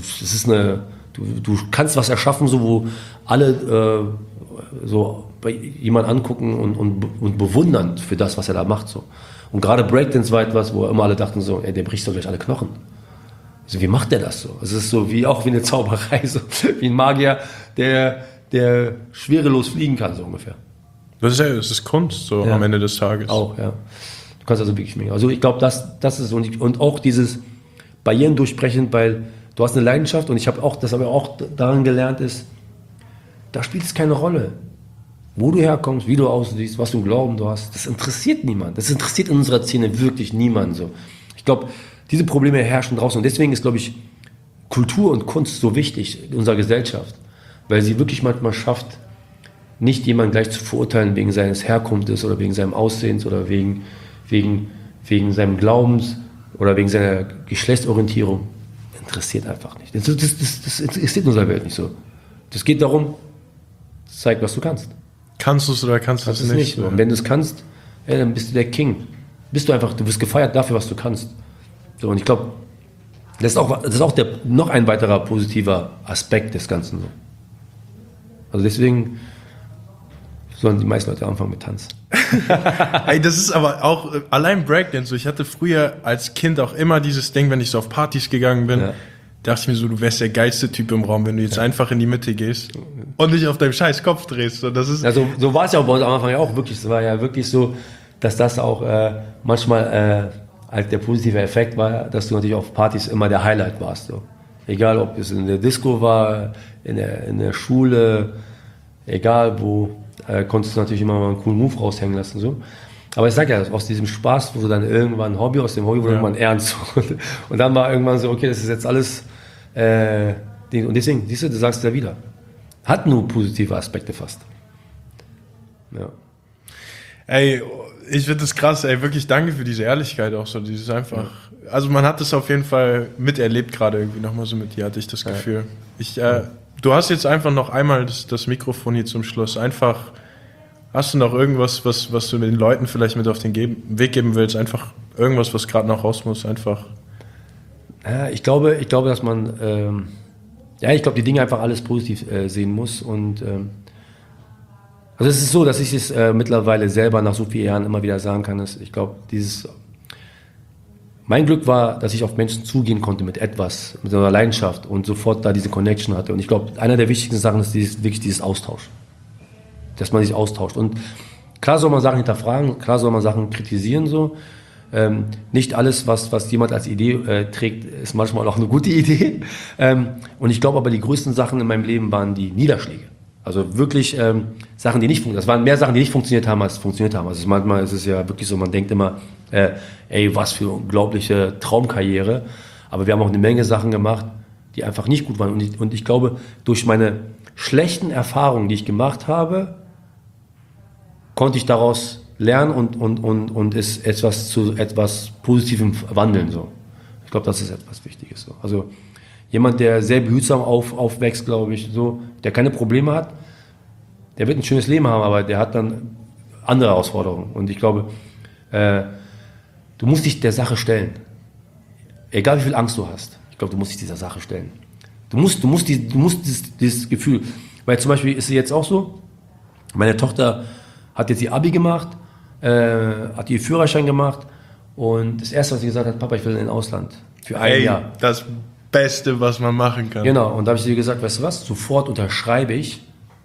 Speaker 3: kannst was erschaffen, so, wo alle so bei jemand angucken und bewundern für das, was er da macht. So. Und gerade Breakdance war etwas, wo immer alle dachten so, ey, der bricht doch gleich alle Knochen. Also, wie macht der das so? Es ist so wie eine Zauberei, so wie ein Magier, der schwerelos fliegen kann, so ungefähr.
Speaker 1: Das ist Kunst, so am Ende des Tages.
Speaker 3: Auch, ja. Du kannst also wirklich schminken. Also ich glaube, das ist und auch dieses Barrieren durchbrechen, weil du hast eine Leidenschaft und das habe ich auch daran gelernt ist, da spielt es keine Rolle. Wo du herkommst, wie du aussiehst, was für einen Glauben du hast, das interessiert niemand. Das interessiert in unserer Szene wirklich niemand. So. Ich glaube, diese Probleme herrschen draußen. Und deswegen ist, glaube ich, Kultur und Kunst so wichtig in unserer Gesellschaft. Weil sie wirklich manchmal schafft, nicht jemanden gleich zu verurteilen wegen seines Herkunftes oder wegen seinem Aussehens oder wegen seinem Glaubens oder wegen seiner Geschlechtsorientierung. Interessiert einfach nicht. Das interessiert in unserer Welt nicht so. Das geht darum, zeig, was du kannst.
Speaker 1: Kannst du es oder kannst du es nicht?
Speaker 3: Und wenn du es kannst, dann bist du der King. Du wirst gefeiert dafür, was du kannst. So, und ich glaube, Das ist auch noch ein weiterer positiver Aspekt des Ganzen. So. Also deswegen sollen die meisten Leute anfangen mit Tanz.
Speaker 1: Ey, das ist aber auch, allein Breakdance, so, ich hatte früher als Kind auch immer dieses Ding, wenn ich so auf Partys gegangen bin, dachte ich mir so, du wärst der geilste Typ im Raum, wenn du jetzt einfach in die Mitte gehst und dich auf deinem scheiß Kopf drehst. So, das ist
Speaker 3: so war es ja auch bei uns am Anfang ja auch wirklich. Es war ja wirklich so, dass das auch manchmal halt der positive Effekt war, dass du natürlich auf Partys immer der Highlight warst. So. Egal, ob es in der Disco war, in der Schule, egal wo, konntest du natürlich immer mal einen coolen Move raushängen lassen. So. Aber ich sag ja, aus diesem Spaß wurde dann irgendwann ein Hobby, aus dem Hobby wurde irgendwann ernst. Und dann war irgendwann so, okay, das ist jetzt alles und deswegen, siehst du sagst ja wieder, hat nur positive Aspekte fast. Ja.
Speaker 1: Ey, ich finde das krass, ey, wirklich danke für diese Ehrlichkeit auch so, dieses einfach, also man hat das auf jeden Fall miterlebt gerade irgendwie nochmal so mit dir, hatte ich das Gefühl. Du hast jetzt einfach noch einmal das Mikrofon hier zum Schluss, einfach, hast du noch irgendwas, was du den Leuten vielleicht mit auf den Weg geben willst, einfach irgendwas, was gerade noch raus muss, einfach.
Speaker 3: Ja, ich glaube, dass man, die Dinge einfach alles positiv sehen muss und also es ist so, dass ich es mittlerweile selber nach so vielen Jahren immer wieder sagen kann, dass ich glaube, mein Glück war, dass ich auf Menschen zugehen konnte mit etwas, mit so einer Leidenschaft und sofort da diese Connection hatte. Und ich glaube, einer der wichtigsten Sachen ist wirklich dieses Austausch. Dass man sich austauscht. Und klar soll man Sachen hinterfragen, klar soll man Sachen kritisieren so. Nicht alles, was jemand als Idee trägt, ist manchmal auch eine gute Idee. Und ich glaube aber, die größten Sachen in meinem Leben waren die Niederschläge. Also wirklich Sachen, die nicht funktioniert. Das waren mehr Sachen, die nicht funktioniert haben, als funktioniert haben. Also manchmal ist es ja wirklich so, man denkt immer, ey, was für eine unglaubliche Traumkarriere. Aber wir haben auch eine Menge Sachen gemacht, die einfach nicht gut waren. Und ich glaube, durch meine schlechten Erfahrungen, die ich gemacht habe, konnte ich daraus lernen und es zu etwas Positivem wandeln. So. Ich glaube, das ist etwas Wichtiges. So. Also jemand, der sehr behutsam aufwächst, glaube ich, so, der keine Probleme hat, der wird ein schönes Leben haben, aber der hat dann andere Herausforderungen. Und ich glaube, du musst dich der Sache stellen. Egal wie viel Angst du hast. Ich glaube, du musst dich dieser Sache stellen. Du musst dieses Gefühl, weil zum Beispiel ist es jetzt auch so, meine Tochter hat jetzt ihr Abi gemacht, hat ihr Führerschein gemacht und das Erste, was sie gesagt hat, Papa, ich will in ein Ausland für ein Jahr.
Speaker 1: Das Beste, was man machen kann.
Speaker 3: Genau, und da habe ich ihr gesagt, weißt du was, sofort unterschreibe ich,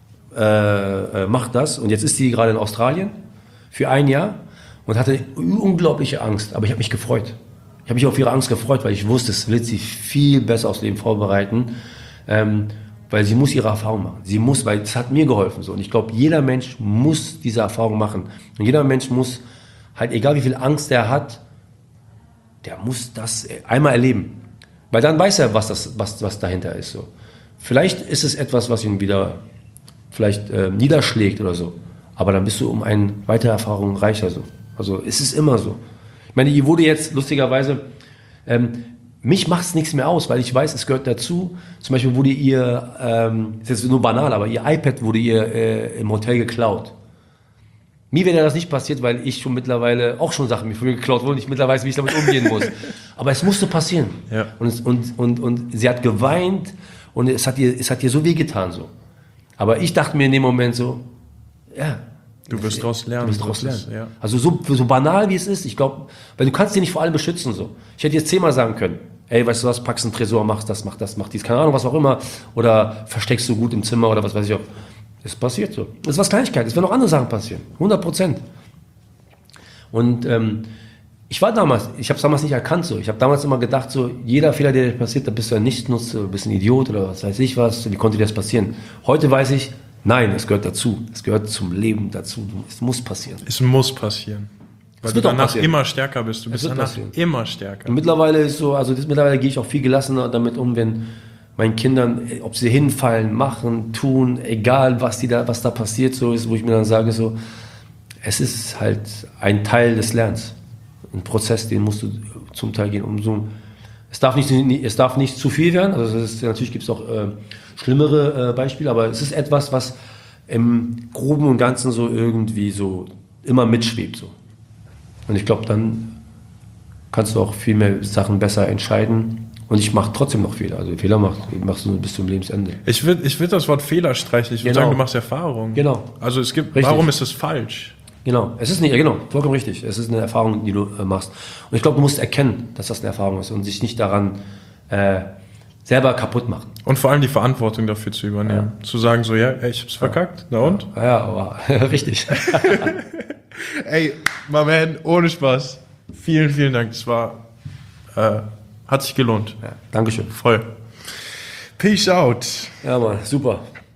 Speaker 3: mach das. Und jetzt ist sie gerade in Australien für ein Jahr und hatte unglaubliche Angst, aber ich habe mich gefreut. Ich habe mich auf ihre Angst gefreut, weil ich wusste, es wird sie viel besser aufs Leben vorbereiten, weil sie muss ihre Erfahrung machen. Sie muss, weil es hat mir geholfen. So. Und ich glaube, jeder Mensch muss diese Erfahrung machen. Und jeder Mensch muss halt, egal wie viel Angst er hat, der muss das einmal erleben. Weil dann weiß er, was dahinter ist. So. Vielleicht ist es etwas, was ihn wieder niederschlägt oder so. Aber dann bist du um eine weitere Erfahrung reicher. So. Also es ist immer so. Ich meine, ihr wurde jetzt lustigerweise, mich macht es nichts mehr aus, weil ich weiß, es gehört dazu. Zum Beispiel wurde ihr, ist jetzt nur banal, aber ihr iPad wurde ihr im Hotel geklaut. Mir wäre das nicht passiert, weil ich schon mittlerweile auch schon Sachen mir von mir geklaut wurden, ich mittlerweile weiß, wie ich damit umgehen muss. Aber es musste passieren. Ja. Und sie hat geweint und es hat ihr so wehgetan so. Aber ich dachte mir in dem Moment so, ja.
Speaker 1: Du wirst daraus lernen.
Speaker 3: Du wirst daraus lernen. Ja. Also so banal wie es ist, ich glaube, weil du kannst dich nicht vor allem beschützen so. Ich hätte jetzt 10-mal sagen können, ey, weißt du was, packst einen Tresor, machst das, mach dies, keine Ahnung, was auch immer. Oder versteckst du gut im Zimmer oder was weiß ich auch. Das passiert so. Das ist was Kleinigkeit. Es werden auch andere Sachen passieren. 100%. Und ich habe es damals nicht erkannt so. Ich habe damals immer gedacht so, jeder Fehler, der dir passiert, da bist du ein Nichtsnutzer, du bist ein Idiot oder was weiß ich was. Wie konnte dir das passieren? Heute weiß ich, nein, es gehört dazu. Es gehört zum Leben dazu. Es muss passieren.
Speaker 1: Es muss passieren. Weil du danach immer stärker bist. Du bist danach immer stärker.
Speaker 3: Und mittlerweile ist so, mittlerweile gehe ich auch viel gelassener damit um, wenn meinen Kindern, ob sie hinfallen, machen, tun, egal was da passiert, so ist, wo ich mir dann sage, so, es ist halt ein Teil des Lernens. Ein Prozess, den musst du zum Teil gehen. Es darf nicht zu viel werden, also natürlich gibt es auch schlimmere Beispiele, aber es ist etwas, was im Groben und Ganzen so irgendwie so immer mitschwebt. So. Und ich glaube, dann kannst du auch viel mehr Sachen besser entscheiden Und ich mache trotzdem noch Fehler. Also Fehler machst du bis zum Lebensende.
Speaker 1: Ich würd das Wort Fehler streichen. Ich würde sagen, du machst Erfahrung.
Speaker 3: Genau.
Speaker 1: Also
Speaker 3: Richtig.
Speaker 1: Warum ist es falsch?
Speaker 3: Genau, es ist nicht, ja genau, vollkommen richtig. Es ist eine Erfahrung, die du machst. Und ich glaube, du musst erkennen, dass das eine Erfahrung ist und sich nicht daran selber kaputt machen.
Speaker 1: Und vor allem die Verantwortung dafür zu übernehmen. Ja. Zu sagen so, ja, ich hab's verkackt. Na und?
Speaker 3: Ja, aber richtig.
Speaker 1: Ey, my man, ohne Spaß. Vielen, vielen Dank. Das war, hat sich gelohnt.
Speaker 3: Ja, Dankeschön.
Speaker 1: Voll. Peace out.
Speaker 3: Ja, Mann, super.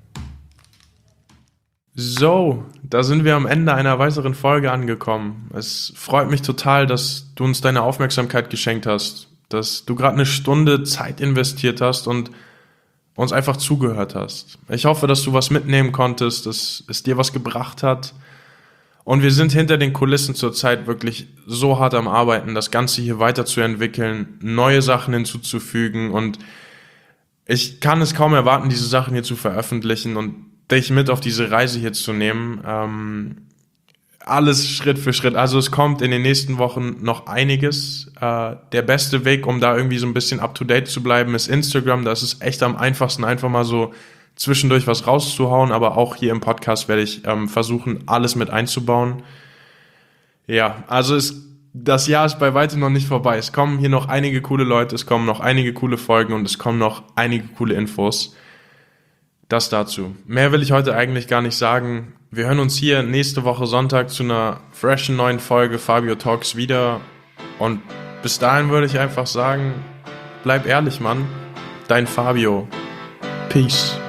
Speaker 1: So, da sind wir am Ende einer weiteren Folge angekommen. Es freut mich total, dass du uns deine Aufmerksamkeit geschenkt hast, dass du gerade eine Stunde Zeit investiert hast und uns einfach zugehört hast. Ich hoffe, dass du was mitnehmen konntest, dass es dir was gebracht hat. Und wir sind hinter den Kulissen zurzeit wirklich so hart am Arbeiten, das Ganze hier weiterzuentwickeln, neue Sachen hinzuzufügen, und ich kann es kaum erwarten, diese Sachen hier zu veröffentlichen und dich mit auf diese Reise hier zu nehmen. Alles Schritt für Schritt. Also es kommt in den nächsten Wochen noch einiges. Der beste Weg, um da irgendwie so ein bisschen up-to-date zu bleiben, ist Instagram. Da ist es echt am einfachsten, einfach mal so zwischendurch was rauszuhauen. Aber auch hier im Podcast werde ich versuchen, alles mit einzubauen. Ja, also das Jahr ist bei weitem noch nicht vorbei. Es kommen hier noch einige coole Leute, es kommen noch einige coole Folgen und es kommen noch einige coole Infos. Das dazu. Mehr will ich heute eigentlich gar nicht sagen. Wir hören uns hier nächste Woche Sonntag zu einer freshen neuen Folge Fabio Talks wieder. Und bis dahin würde ich einfach sagen, bleib ehrlich, Mann. Dein Fabio. Peace.